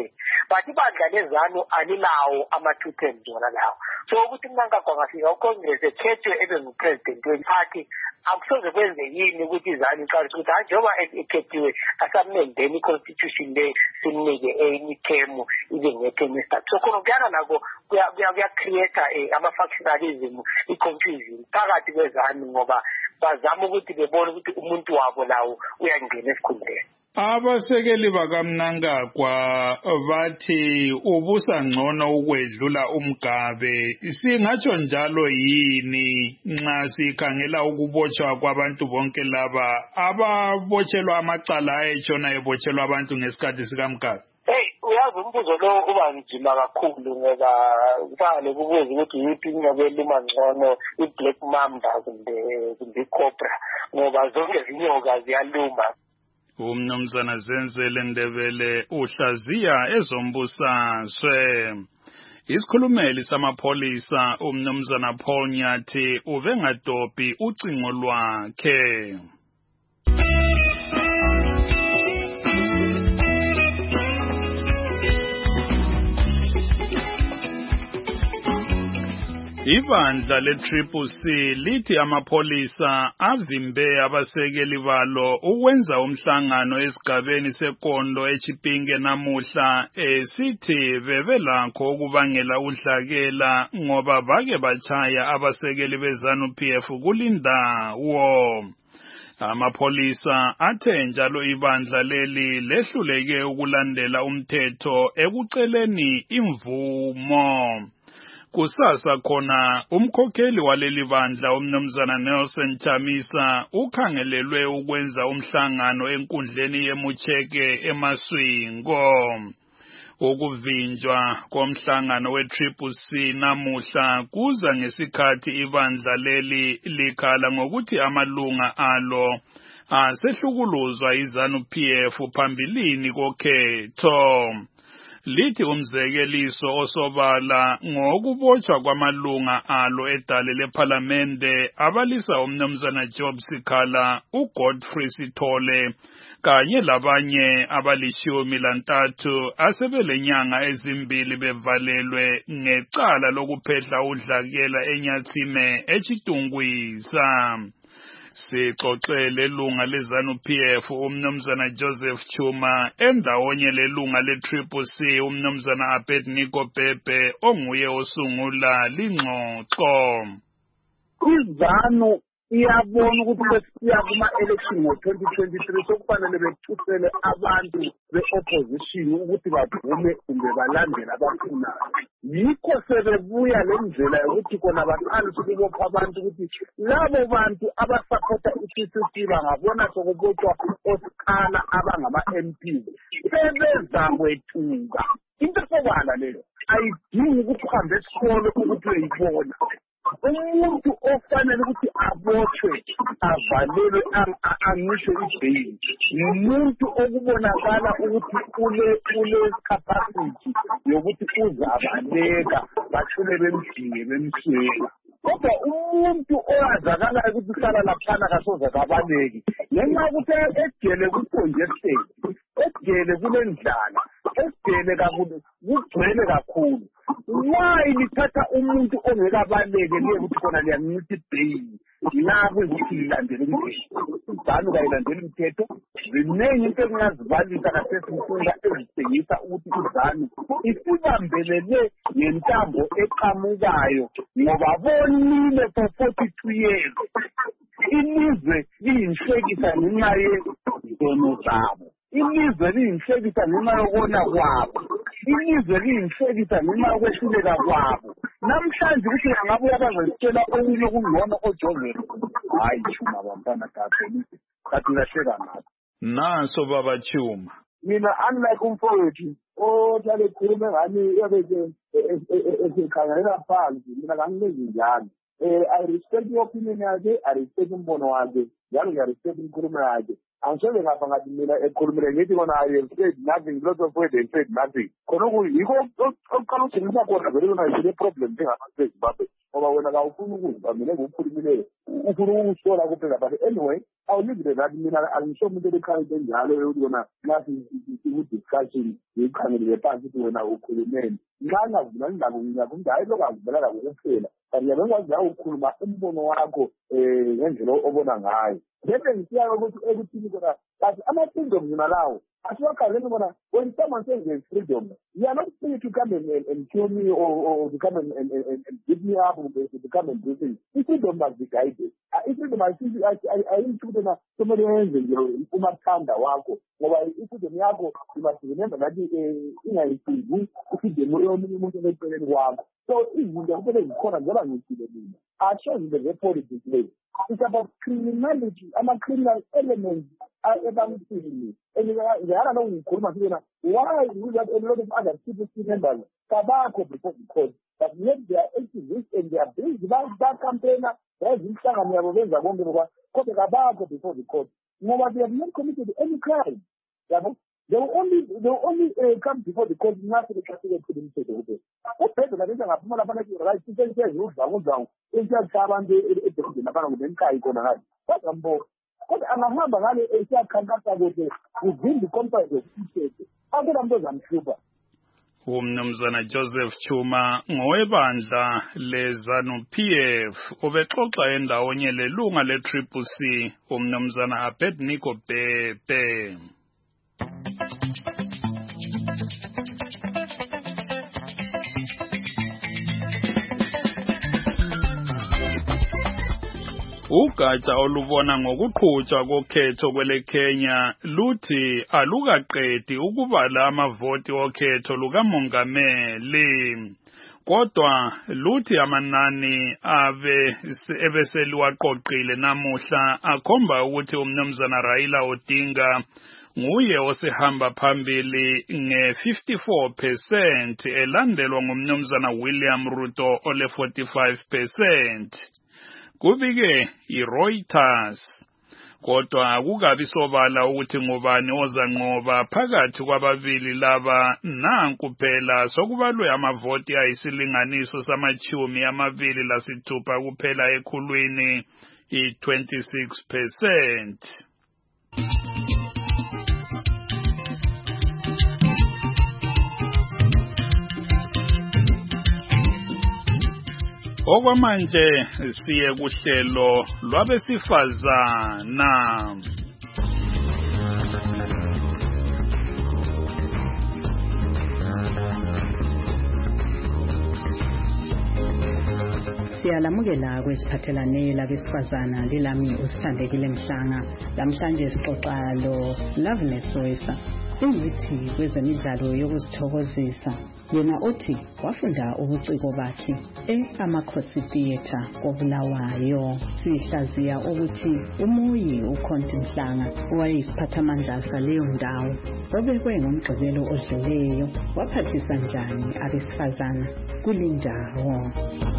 but ibandla lezanu alilawo ama-2 terms wona lawo. So ukuthi Mnangagwa angafika uCongress ekhethwe ebe ngupresident weparty akusoze kwenze yini ukuthi izanu iqale ukuthi njengoba ekhethiwe asamendeni i-constitution le simnike enye ithemu ibe ngethemu esithathu. So khona kuyana nako kuya-create ama-factionalism, i-confusion phakathi kwezanu ngoba bazama ukuthi bebone ukuthi umuntu wabo lawo uyangena esikhundleni. Abasekeli bakaMnangagwa bathi ubusa ngcono ukwedlula uMgabe. Singatsho njalo yini nxa sikhangela ukubotshwa kwabantu bonke laba ababotshelwa amacala ayetshona ebotshelwa abantu ngesikhathi sikaMgabe? Uyazi umbuzo lo uba nzima kakhulu ngoba kufanele kubuze ukuthi yiphi inyoka eluma ngcono, i-Black Mamba kumbe i-Cobra, ngoba zonke zinyoka ziyaluma. Umnumzana Zenzele Ndebele uhlaziya ezombusazwe. Isikhulumeli samapholisa umnumzana Paul Nyathi uvengadophi ucingo lwakhe. Ibandla le-CCC lithi amapholisa avimbe abasekeli balo ukwenza umhlangano esigabeni sekondo eChipinge namuhla sithi bebelakho ukubangela udlakela ngoba bake bachaya abasekeli beZANU-PF kulindawo. Amapholisa athe njalo ibandla leli lehluleke ukulandela umthetho ekuceleni imvumo. Kusasa khona umkhokheli waleli bandla umnumzana Nelson Chamisa ukhangelelwe ukwenza umhlangano enkundleni yeMucheke eMaswingo. Ukuvinjwa komhlangano we-CCC namuhla kuza ngesikhathi ibandla leli likhala ngokuthi amalunga alo asehlukuluzwa iZANU-PF phambilini kokhetho. Lithi umzekeliso osobala ngokubotshwa kwamalunga alo edale lephalamende abalisa umnumzana Job Sikhala, uGodfrey Sithole kanye labanye abali-13 asebelenyanga ezimbili bevalelwe ngecala lokuphehla udlakela eNyathime eChitungwisa. Sixoxele lunga leZANU-PF umnumzana Joseph Chuma endawonye lelunga le-CCC umnumzana Abednego Bhebhe onguye osungula lingxoxo. IZANU iyabona ukuthi besiya kuma-election ngo-2023 sokufanele bethusele abantu be-opposition ukuthi bavume kumbe balandele abafunayo. Yikho sebebuya le ndlela yokuthi kona baqalise ukubopha abantu ukuthi labo bantu abasapota i-CCC bangabona sokubotshwa osikhala abangama-MP sebeza kwethuka. Into sobala leyo ayidingi ukuthi uhambe esikolo ukuthi uyayibona. Umuntu ofanele ukuthi abotshwe avalelwe angisho ibheyili umuntu okubonakala ukuthi ule capacity yokuthi uzabaleka bathule bemdinge bemswela. Kodwa umuntu owazakalayo ukuthi uhlala laphana kasoze kabaleki ngenxa yokuthi egele ku-congested, egele kulendlala, egele kakhulu kugcwele kakhulu. Why lithatha umuntu ongekabaleke liye ukuthi khona liyancitha ibheyili lapho ukuthi lilandele umthetho? IZANU kayilandeli umthetho. Ziningi into engingazibalisa kasesimfunda ezithengisa ukuthi iZANU isibambelele ngentambo eqhamukayo ngoba bonile for 42 years. Ilizwe liyinhlekisa ngenxa yezono zabo. Ilizwe liyinhlekisa ngenxa yokona kwabo. Ilizwe liyinhlekisa ngenxa yokwehluleka kwabo. Namhlanje ukuthi angabuya bazositshela okunye okungcono oJoseph. Hayi Chuma bantwana kathi lahleka ngathi. Naso baba Chuma. Mina unlike umfowethu ohlale ekhulume ngani yabeke esekhangela phansi mina kangenzi njalo. I respect your opinion yakhe, I respect umbono wakhe, njalo ngiyarespect inkulumo yakhe. Angisoze ngapha ngathi mina ekhulumile ngithi kona I have said nothing, lots of words have said nothing. Khona yikho okuqala uthengisa khona vele kona yile problem njengabantu eZimbabwe ngoba wena kawufuni ukuzwa mina ngikukhulumileyo ufuna ukusola kuphela but anyway I'll leave it at that. I'm sure the current thing, I don't know, nothing discussion, you can't be a party to an old none of them that we have dialogue, but I will say, and you know what, now could my Umbonoago, over the high. Then see, I will go to everything that I'm not thinking, you know. As well as when someone says there's freedom, you are not free to come and kill me or to come and give me up or to come and do things. If freedom must be guided. If freedom, I think somebody else, Umatanda, Wako, or if the Miago, you must remember that so if you don't put it in corner, I show you the report is this. It's about criminality. I'm a criminal element. I don't see and I don't know why we have a lot of other CPC members, tobacco before the court, but yet they are activists and they are based that campaigner. There's this time I'm going to tobacco before the court. No, they have not committed any crime. They will only come before the court not to the Catholic community. What person that is a small right to say, down, is just what I'm both. But I'm not a within the context of each other. I'm Cuba. Umnumzana Joseph Chuma ngowebandla lezanu PF ubexoxa endawonye lelunga le-CCC umnumzana Abednego Pepe. Ugatsha olubona ngokuqhutshwa kokhetho kwele Kenya luthi alukaqedi ukubala amavoti okhetho lukamongameli kodwa luthi amanani ebeseliwaqoqile namuhla akhomba ukuthi umnumzana Raila Odinga nguye osehamba phambili nge-54% elandelwa ngumnumzana William Ruto ole 45%. Kubike iReuters kodwa akukabi sobala ukuthi ngubani ozanqoba phakathi kwababili laba nanku phela sokubalwe amavoti ayisilinganiso samachumi amabili lasithupha kuphela ekhulwini i-26%. Okwamanje siye kuhlelo lwabesifazana. Siyalamukela kwesiphathelane labesifazana lilami usithandekile Mhlanga. Lamhlanje sixoxa lo Loveness Soyisa ingcithi kwezemidlalo yokuzithokozisa. Yena uthi wafunda ubuciko bakhe eAmakhosi Theatre koBulawayo. Sihlaziya ukuthi umuyi uKhonti Mhlanga owayeyisiphathamandla saleyo ndawo obekwe ngomgqibelo odluleyo waphathisa njani abesifazana kulindawo.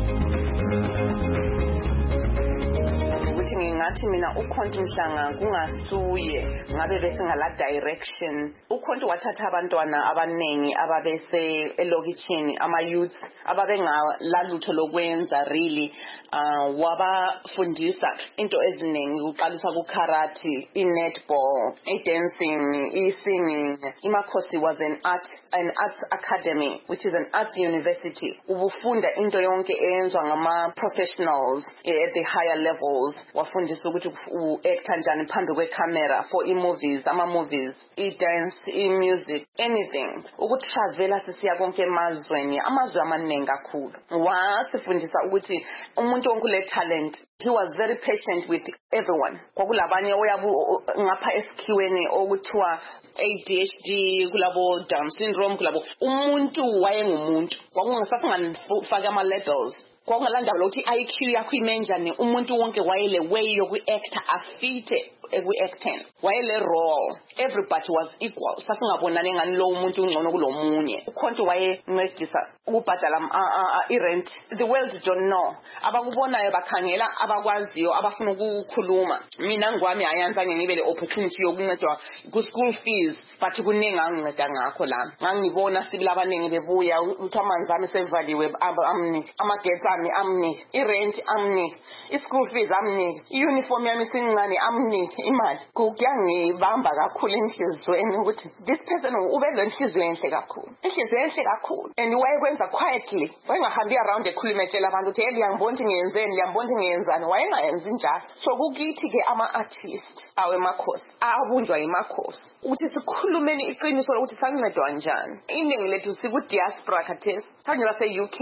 Ukuthi ngingathi mina uKhonti Mhlanga kungasuye ngabe besingala direction. uKhonti wathatha abantwana abanengi ababese elokitshini ama youth ababengalalutho lokwenza really wabafundisa into eziningi uqalisa ku karate, i-netball, i-dancing, i-singing. iMakhosi was an arts academy which is an arts university. Ubufunda into yonke eyenzwa ngama professionals at the higher levels. Wafundisa ukuthi u-acta njani phambi kwecamera for i-movies, ama-movies, i-dance, i-music, anything. Ukutravela sisiya konke emazweni, amazwe amaningi kakhulu. Wasifundisa ukuthi umuntu wonke ule talent. He was very patient with everyone. Kwakulabanye oyabu ngapha esikhiweni okuthiwa ADHD, kulabo Down syndrome, kulabo umuntu wayengumuntu. Kwakungasafika ama-labels. Kwakungalanda ukuthi IQ yakho imenjani, umuntu wonke wayele way yoku-acta afite eku-acting, wayele role. Everybody was equal. Sasingabonani ngani lo umuntu ungcono kulomunye. uKhonti wayencedisa ukubhadala i-rent. The world don't know. Abakubonayo bakhangela abakwaziyo abafuna ukukhuluma. Mina ngwami ayanzange ngibe le opportunity yokuncedwa ku-school fees. but kuningi anginceda ngakho la ngangibona sibila abaningi bebuya ukuthi amanzi ami sevaliwe amnike amagetsi ami amnike irent amnike ischool fees amnike iuniform yami sincane amnike imali kuyangibamba kakhulu enhlizweni ukuthi this person ube lenhliziyo enhle kakhulu and wayekwenza quietly wayengahambi around ekhulumetshela abantu ukuthi liyangibona ukuthi ngiyenzeni liyangibona ukuthi ngiyenzani wayengayenzi njalo so kukithi ke ama-artist awemakhosi abunjwa yimakhosi ukuthi sikhulumeni iqiniso lokuthi sancedwa njani iningi lethu siku-diaspora khathesi kanje base-UK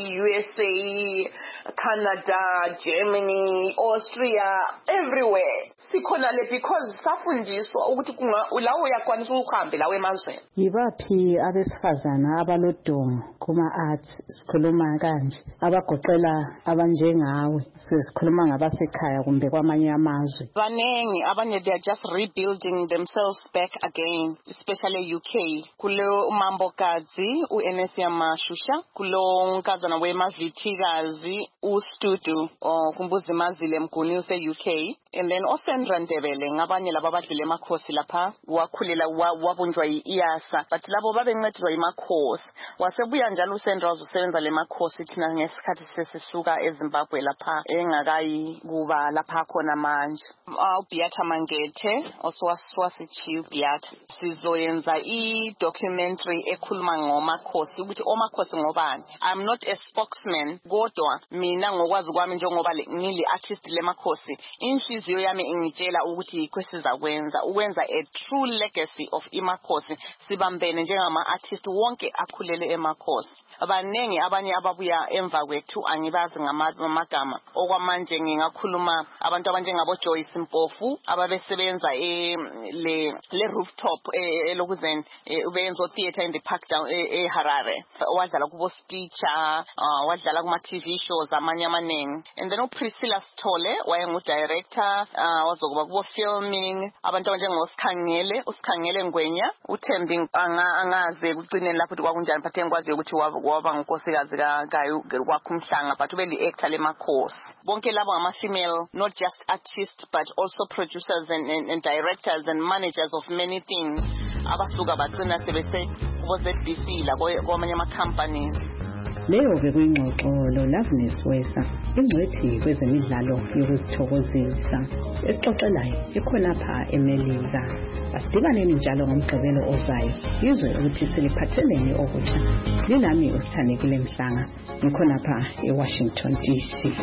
USA Canada Germany Austria everywhere sikhona le because safundiswa ukuthi la uyakwanisa ukuhambe lawo emazweni. Yibaphi abesifazana abalodongo kuma-arts sikhuluma kanje abagoqela abanjengawe sikhuluma ngabasekhaya kumbe kwamanye amazwe? Baningi abanye they are just rebuilding themselves back again, especially UK. Kulo uMambokazi uNesia Mashusha, kulo unkazana weMavithikazi uStudu kumbuzi Mazile Mguni use-UK, and then oSandra Ndebele ngabanye laba abadlule emakhosi lapha wakhulela wabunjwa yi-IASA but labo babencedwa yimakhosi. Wasebuya njalo uSandra wazosebenza lemakhosi thina ngesikhathi sesisuka eZimbabwe lapha engakayi kuba lapha khona manje. uBeata Mangethe also wasichief Beata sizoyenza i-documentary ekhuluma ngomakhosi ukuthi omakhosi ngobani. I'm not a spokesman kodwa mina ngokwazi kwami njengoba ngili artist lemakhosi inhliziyo yami ingitshela ukuthi kwesizakwenza ukwenza a true legacy of imakhosi sibambene njengama artist wonke akhulele emakhosi. Abanengi abanye ababuya emva kwethu angibazi ngamagama okwamanje ngingakhuluma abantu abanjengabo Joyce Mpofu ababesebenza le rooftop elokuzeni ubenza theater in the park down eHarare wadlala kubo Stitcher wadlala kuma TV shows amanye amaningi, and then uPriscilla Sithole wayengu director wazokuba kubo filming abantu abanjengo usikhangele Ngwenya uThembi angaze kucineni lapho kwakunjani but engikwazi ukuthi waba ngunkosikazi kaGayu kwaKumhlanga but ubeli actor lemakhosi. Bonke labo ama female not just artists but also producers and directors and managers of many things abasuka bagcina sebese kubo ZBC la kwamanye ama companies. Leyo bekuyingxoxo loLoveness Wesa ingcwethi kwezemidlalo yokuzithokozisa esixoxelayo ikhona pha eMelika. Asidibaneni njalo ngomgqibelo ozayo yizwe ukuthi siliphatheleni okutsha. Linami uSithandekile Mhlanga ngikhona pha eWashington DC.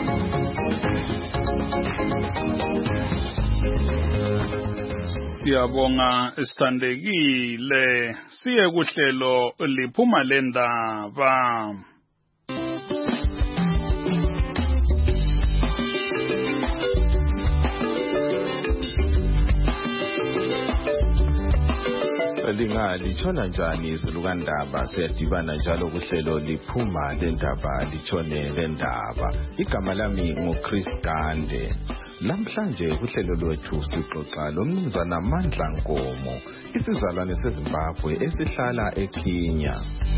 Siyabonga Sithandekile. Siye kuhlelo liphuma lendaba. Litshona njani izilukandaba siyadibana njalo kuhlelo liphuma lendaba litshone lendaba. Igama lami nguChris Gande. Namhlanje kuhlelo lwethu sixoxa lomnumzana Mandla Nkomo, isizalwane seZimbabwe esihlala eKenya.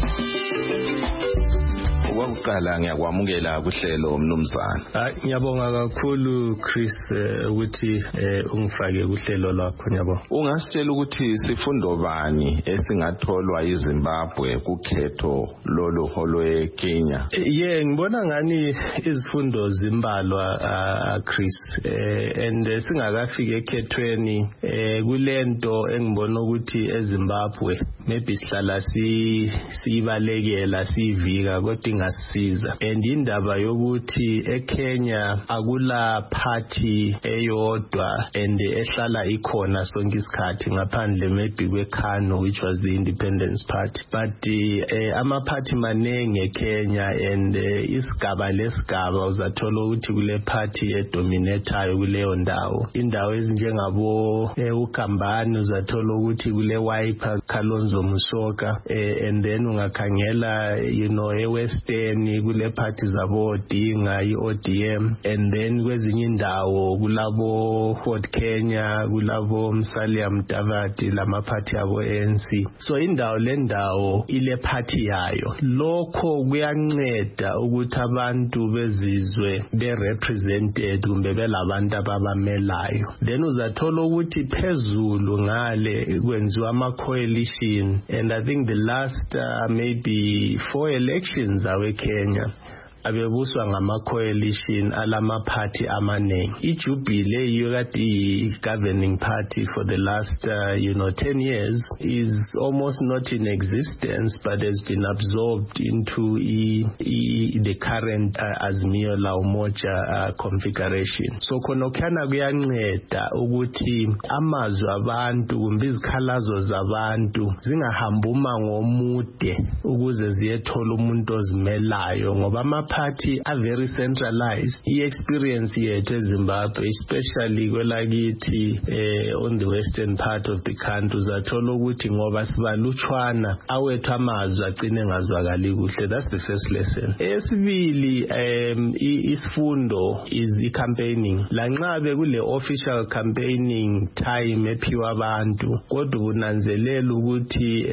Wakuqala ngiyakwamukela kuhlelo mnumzana. Ngiyabonga kakhulu Chris ukuthi ungifake kuhlelo lakho ngiyabonga. Ungasitshela ukuthi sifundo bani esingatholwa yiZimbabwe kukhetho lolo holwe Kenya? Ngibona ngani izifundo zimbalwa Chris and singakafika ekhethweni kulento engibona ukuthi eZimbabwe maybe sihlala siyibalekela sivika kodwa ingasiza, and indaba yokuthi eKenya akula party eyodwa and ehlala ikhona sonke isikhathi ngaphandle maybe kweKANU which was the Independence Party, but ama party manenge eKenya and isigaba lesigaba uzathola ukuthi kule party edominatayo kuleyo ndawo. Indawo ezinjengabo uKambani uzathola ukuthi kule Wiper Kalonzo Kalonzo Musyoka, and then ungakhangela eWestern kule party zabo Odinga iODM, and then kwezinye indawo kulabo Fort Kenya, kulabo Musalia Mudavadi lama party abo ANC. So indawo lendawo ile party yayo. Lokho kuyanceda ukuthi abantu bezizwe be represented kumbe belabantu ababamelayo. Then uzathola ukuthi phezulu ngale kwenziwa ama coalition, and I think the last maybe 4 elections awe Kenya abebuswa ngama-coalition alama-party amanengi. iJubilee yiyo kade governing party for the last 10 years is almost not in existence, but has been absorbed into the current Azimio la Umoja configuration. So khonokana kuyanceda ukuthi amazwi abantu kumbe izikhalazo zabantu zingahambi umango omude ukuze ziyethola umuntu ozimelayo, ngoba party are very centralized. I-experience yethu eZimbabwe, especially kwelakithi on the western part of the country, uzathola ukuthi ngoba sibalutshwana awethu amazwi agcine ngazwakali kuhle. That's the first lesson. Esibili, isifundo is i-campaigning. Lanxa bekule official campaigning time ephiwa abantu, kodwa unanzelela ukuthi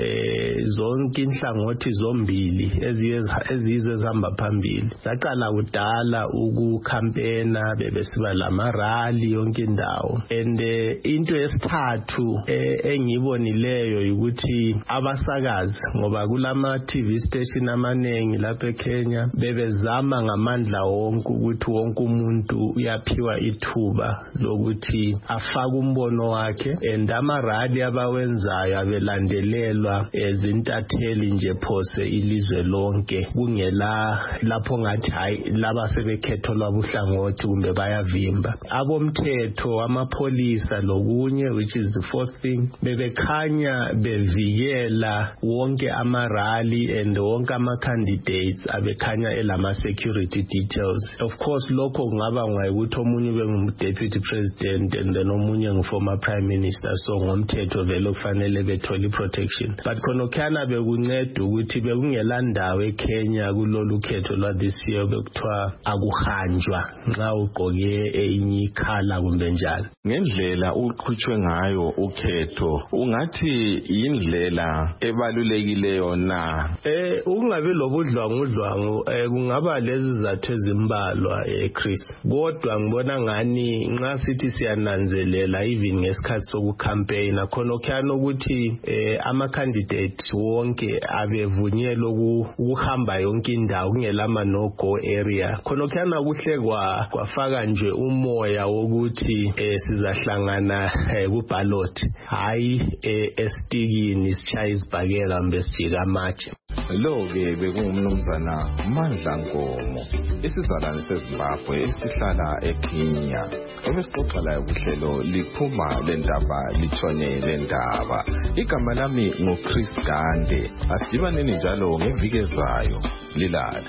zonke inhlangothi zombili ezizwe ezihamba phambili saqala kudala ukukhampena, bebesiba lamarali yonke indawo. And into yesithathu engibonileyo ukuthi abasakazi, ngoba kulama TV station amanengi lapha eKenya, bebezama ngamandla wonke ukuthi wonke umuntu uyaphiwa ithuba lokuthi afake umbono wakhe, and amarali abawenzayo abelandelelwa ezintatheli nje phose ilizwe lonke, kungela lapho ngathi hayi laba sebekhetho lwabuhlangothi kumbe bayavimba. Abomthetho, amapolisa lokunye, which is the fourth thing, bebekhanya bevikela wonke amarali and wonke ama-candidates abekhanya elama security details. Of course lokho kungaba ngokuthi omunye bengu-deputy president and then omunye ngu-former prime minister, so ngomthetho vele kufanele bethole protection. But khonokana bekunceda ukuthi bekungela ndawo eKenya kulolu khetho lwa this year bekuthiwa akuhanjwa nxa ugqoke enye ikhala kumbe njalo. Ngendlela uqhutshwe ngayo ukhetho, ungathi indlela ebalulekileyo na? Ungabe lobudlwangudlwangu kungaba lezi zathu ezimbalwa Chris, kodwa ngibona ngani nxa sithi siyananzelela even ngesikhathi sokucampaigna khonokana ukuthi ama-candidate wonke abevunyelwa ukuhamba yonke indawo kungelama no-go area. Khonokana kuhle kwafaka nje umoya wokuthi sizahlangana kuballot, hayi esitikini sitshaya izibhakela mbe sijika amatshe. Lo-ke bekungumnumzana Mandla Nkomo, isizalwane seZimbabwe esihlala eKenya, obesixoxa layo kuhlelo liphuma lendaba lithonye lendaba. Igama lami nguChris Gande. Asidibaneni njalo ngeviki ezayo. Lilale.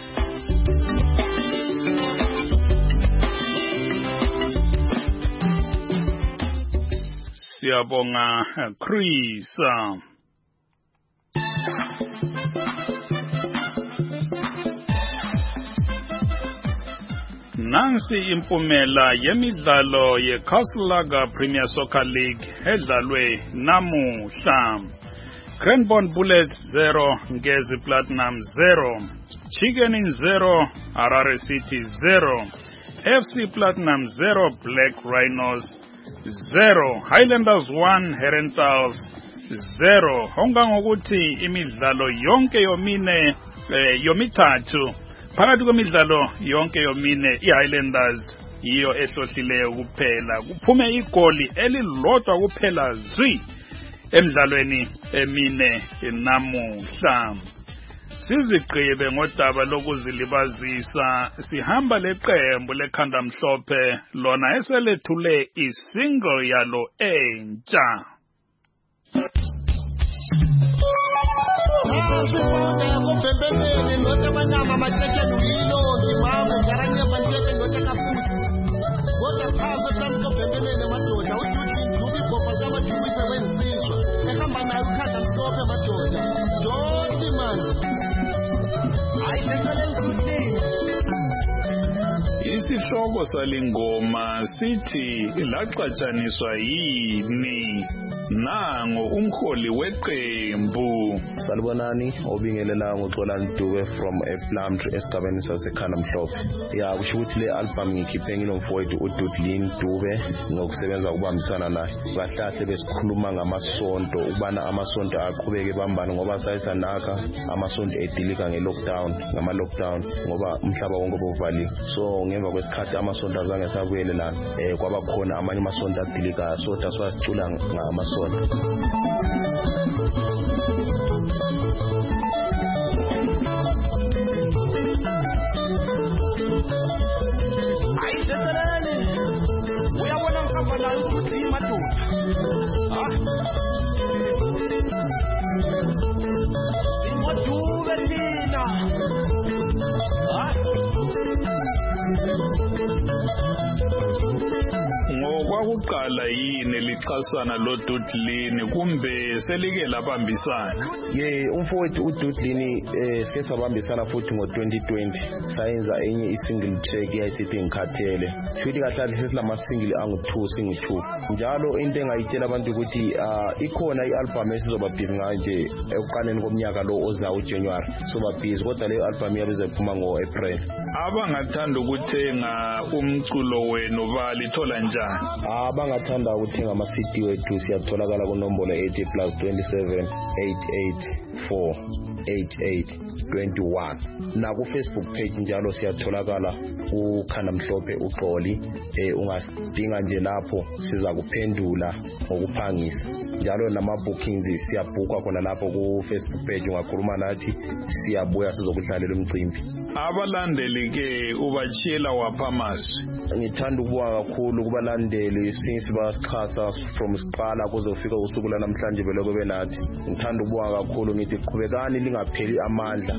Siyabonga Chris. Nansi impumela yemidlalo yeCastle Premier Soccer League edlalwe namuhla. Cranbourne Bullets 0, Ngezi Platinum 0, Chicken Inn 0, Harare City 0, FC Platinum 0, Black Rhinos 0, Highlanders 1, Herentals 0. Honga ngokuthi imidlalo yonke yomithathu phakathi kwemidlalo yonke yomine iHighlanders yiyo ehlohlileyo kuphela, kuphume igoli elilodwa kuphela zwi emidlalweni emine namuhla. Sizigqibe ngodaba lokuzilibazisa, sihamba leqembu lekhanda mhlophe lona eselethule isingle yalo entsha. Madoda isihloko salingoma sithi laxatshaniswa yini. Nango umholi weqembu. Salibonani obingelela ngoXolani Dube from ePlumtree esigabeni saseKhanda Mhlophe. Ya kusho ukuthi le album ngikhiphe nginomfowethu uDudlin Dube ngokusebenza ukubambisana naye. Kahlahle besikhuluma ngamasonto ukubana amasonto aqhubeke bambane ngoba sayisanaka amasonto edilika ngelockdown ngama-lockdown ngoba umhlaba wonke bovaliwe. So ngemva kwesikhathi amasonto azange sabuyelelana kwaba khona amanye amasonto adilika so daswasicula ngamasonto. Ngokwakuqala yini lixhasana lo Dudlin kumbe selike labambisana? Umfowethu uDudlin sike sabambisana futhi ngo-2020 sayenza enye i-single track yayisithi ngikhathele. Futhi kahle sesilama single angu-2 singu-2. Njalo into engayitshela abantu ukuthi ikhona i-album esizoba busy ngayo nje ekuqaleni komnyaka lo ozayo uJanuary. Soba busy kodwa le album yabe izophuma ngo-April. Abangathanda ukuthenga umculo wenu balithola njani? Abangathanda ukuthenga ama-CD wethu siyatholakala kunombolo 80 plus 27 884 8821 naku-Facebook page njalo siyatholakala uKhanda Mhlophe uXoli. Ungasidinga nje lapho siza kuphendula ngokuphangisa. Njalo nama-bookings siyabhukwa khona lapho ku-Facebook page. Ungakhuluma nathi siyabuya sizokudlalela umcimbi. Abalandeli ke ubachila waphamasi. Ngithanda ukubonga kakhulu kubalandeli since basichasa from siqala kuze kufika usuku lanamhlanje beloko benathi. Ngithanda ukubonga kakhulu ngithi qhubekani lingapheli amandla.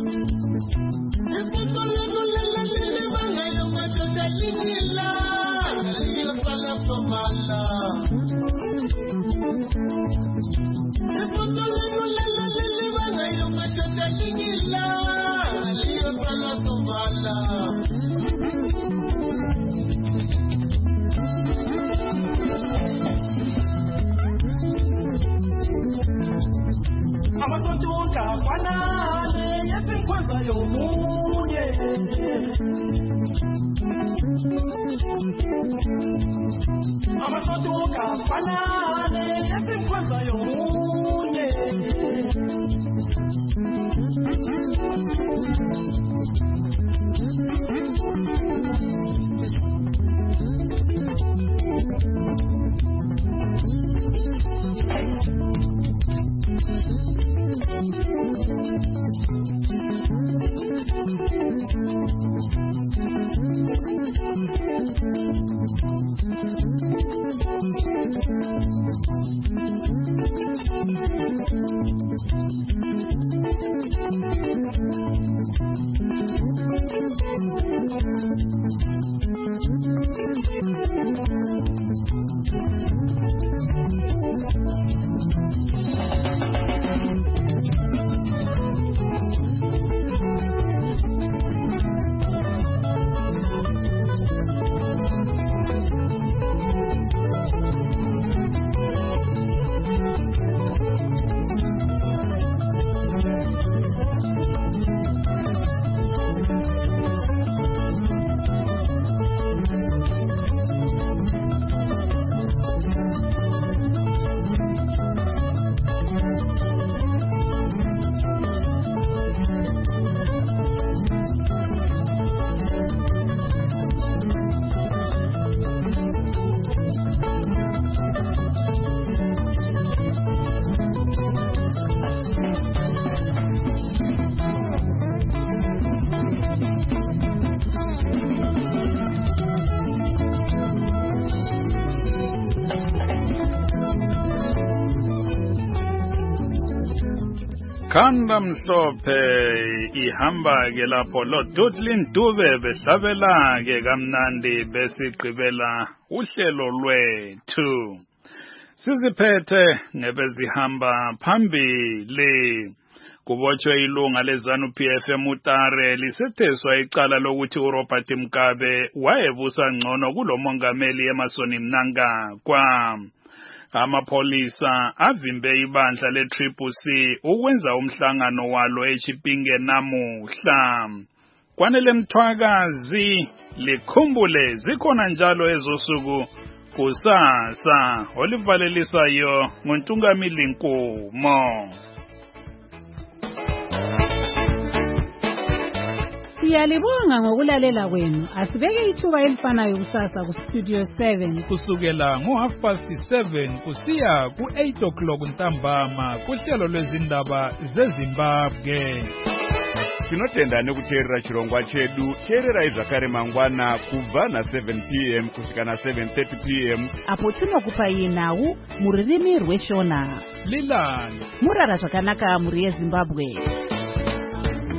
Khanda Mhlophe ihamba ke lapho lo Dudlin Dube behlabela ke kamnandi besigqibela uhlelo lwethu. Siziphethe nebezihamba phambili Kubotshwe ilunga leZANU-PF eMutare lisetheswa icala lokuthi uRobert Mugabe wayebusa ngcono kulomongameli Emmerson Mnangagwa. Amapolisa avimbe ibandla le-CCC ukwenza umhlangano walo eChipinge namuhla. Kwanele Mthwakazi likhumbule zikhona njalo ezosuku kusasa olivalelisayo nguNtungamili Nkomo. Siyalibonga ngokulalela kwenu. Asibeke ithuba elifanayo kusasa ku Studio 7 kusukela ngo7:30 kusiya ku8 o'clock ntambama kuhlelo lwezindaba zeZimbabwe. Tinotenda nekuteerera chirongwa chedu. Teererai zvakare mangwana kubva na7 p.m. kusvika na7:30 p.m. apo tinokupai nhau mururimi rweShona. Lilani murara zvakanaka muri yeZimbabwe.